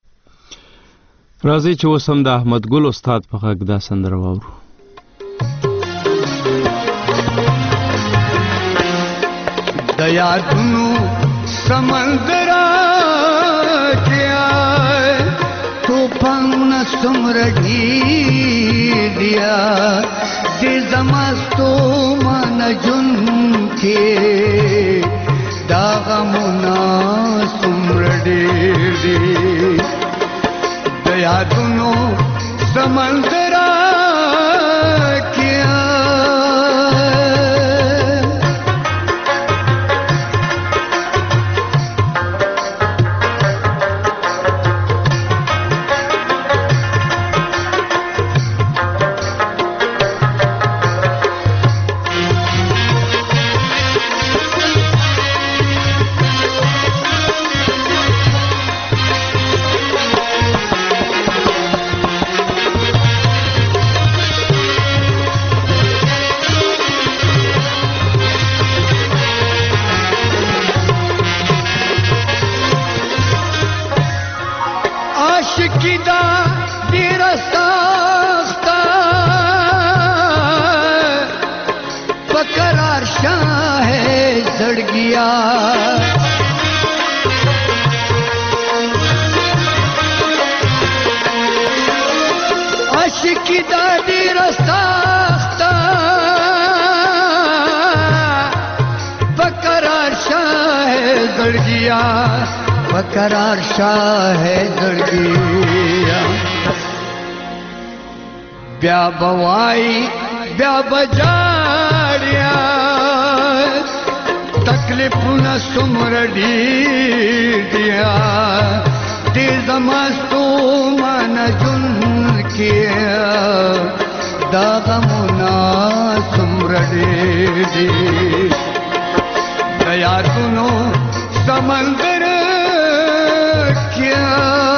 Speaker 1: راځي چې اوس هم د احمد ګل استاد په غږ دا سندره واورو.
Speaker 16: د یادونو سمندر کیا توفان څومره دیا د زمستو من جون کې دا غمونه څومره ډېر دي د یادونو سمندر करार शाह दड़गिया ब्या बवाई ब्या बजारिया तकलीफ न सुमर दिया دې زمستو من جن کې دا غمونه څومره ډېر دي د یادونو سمندر کې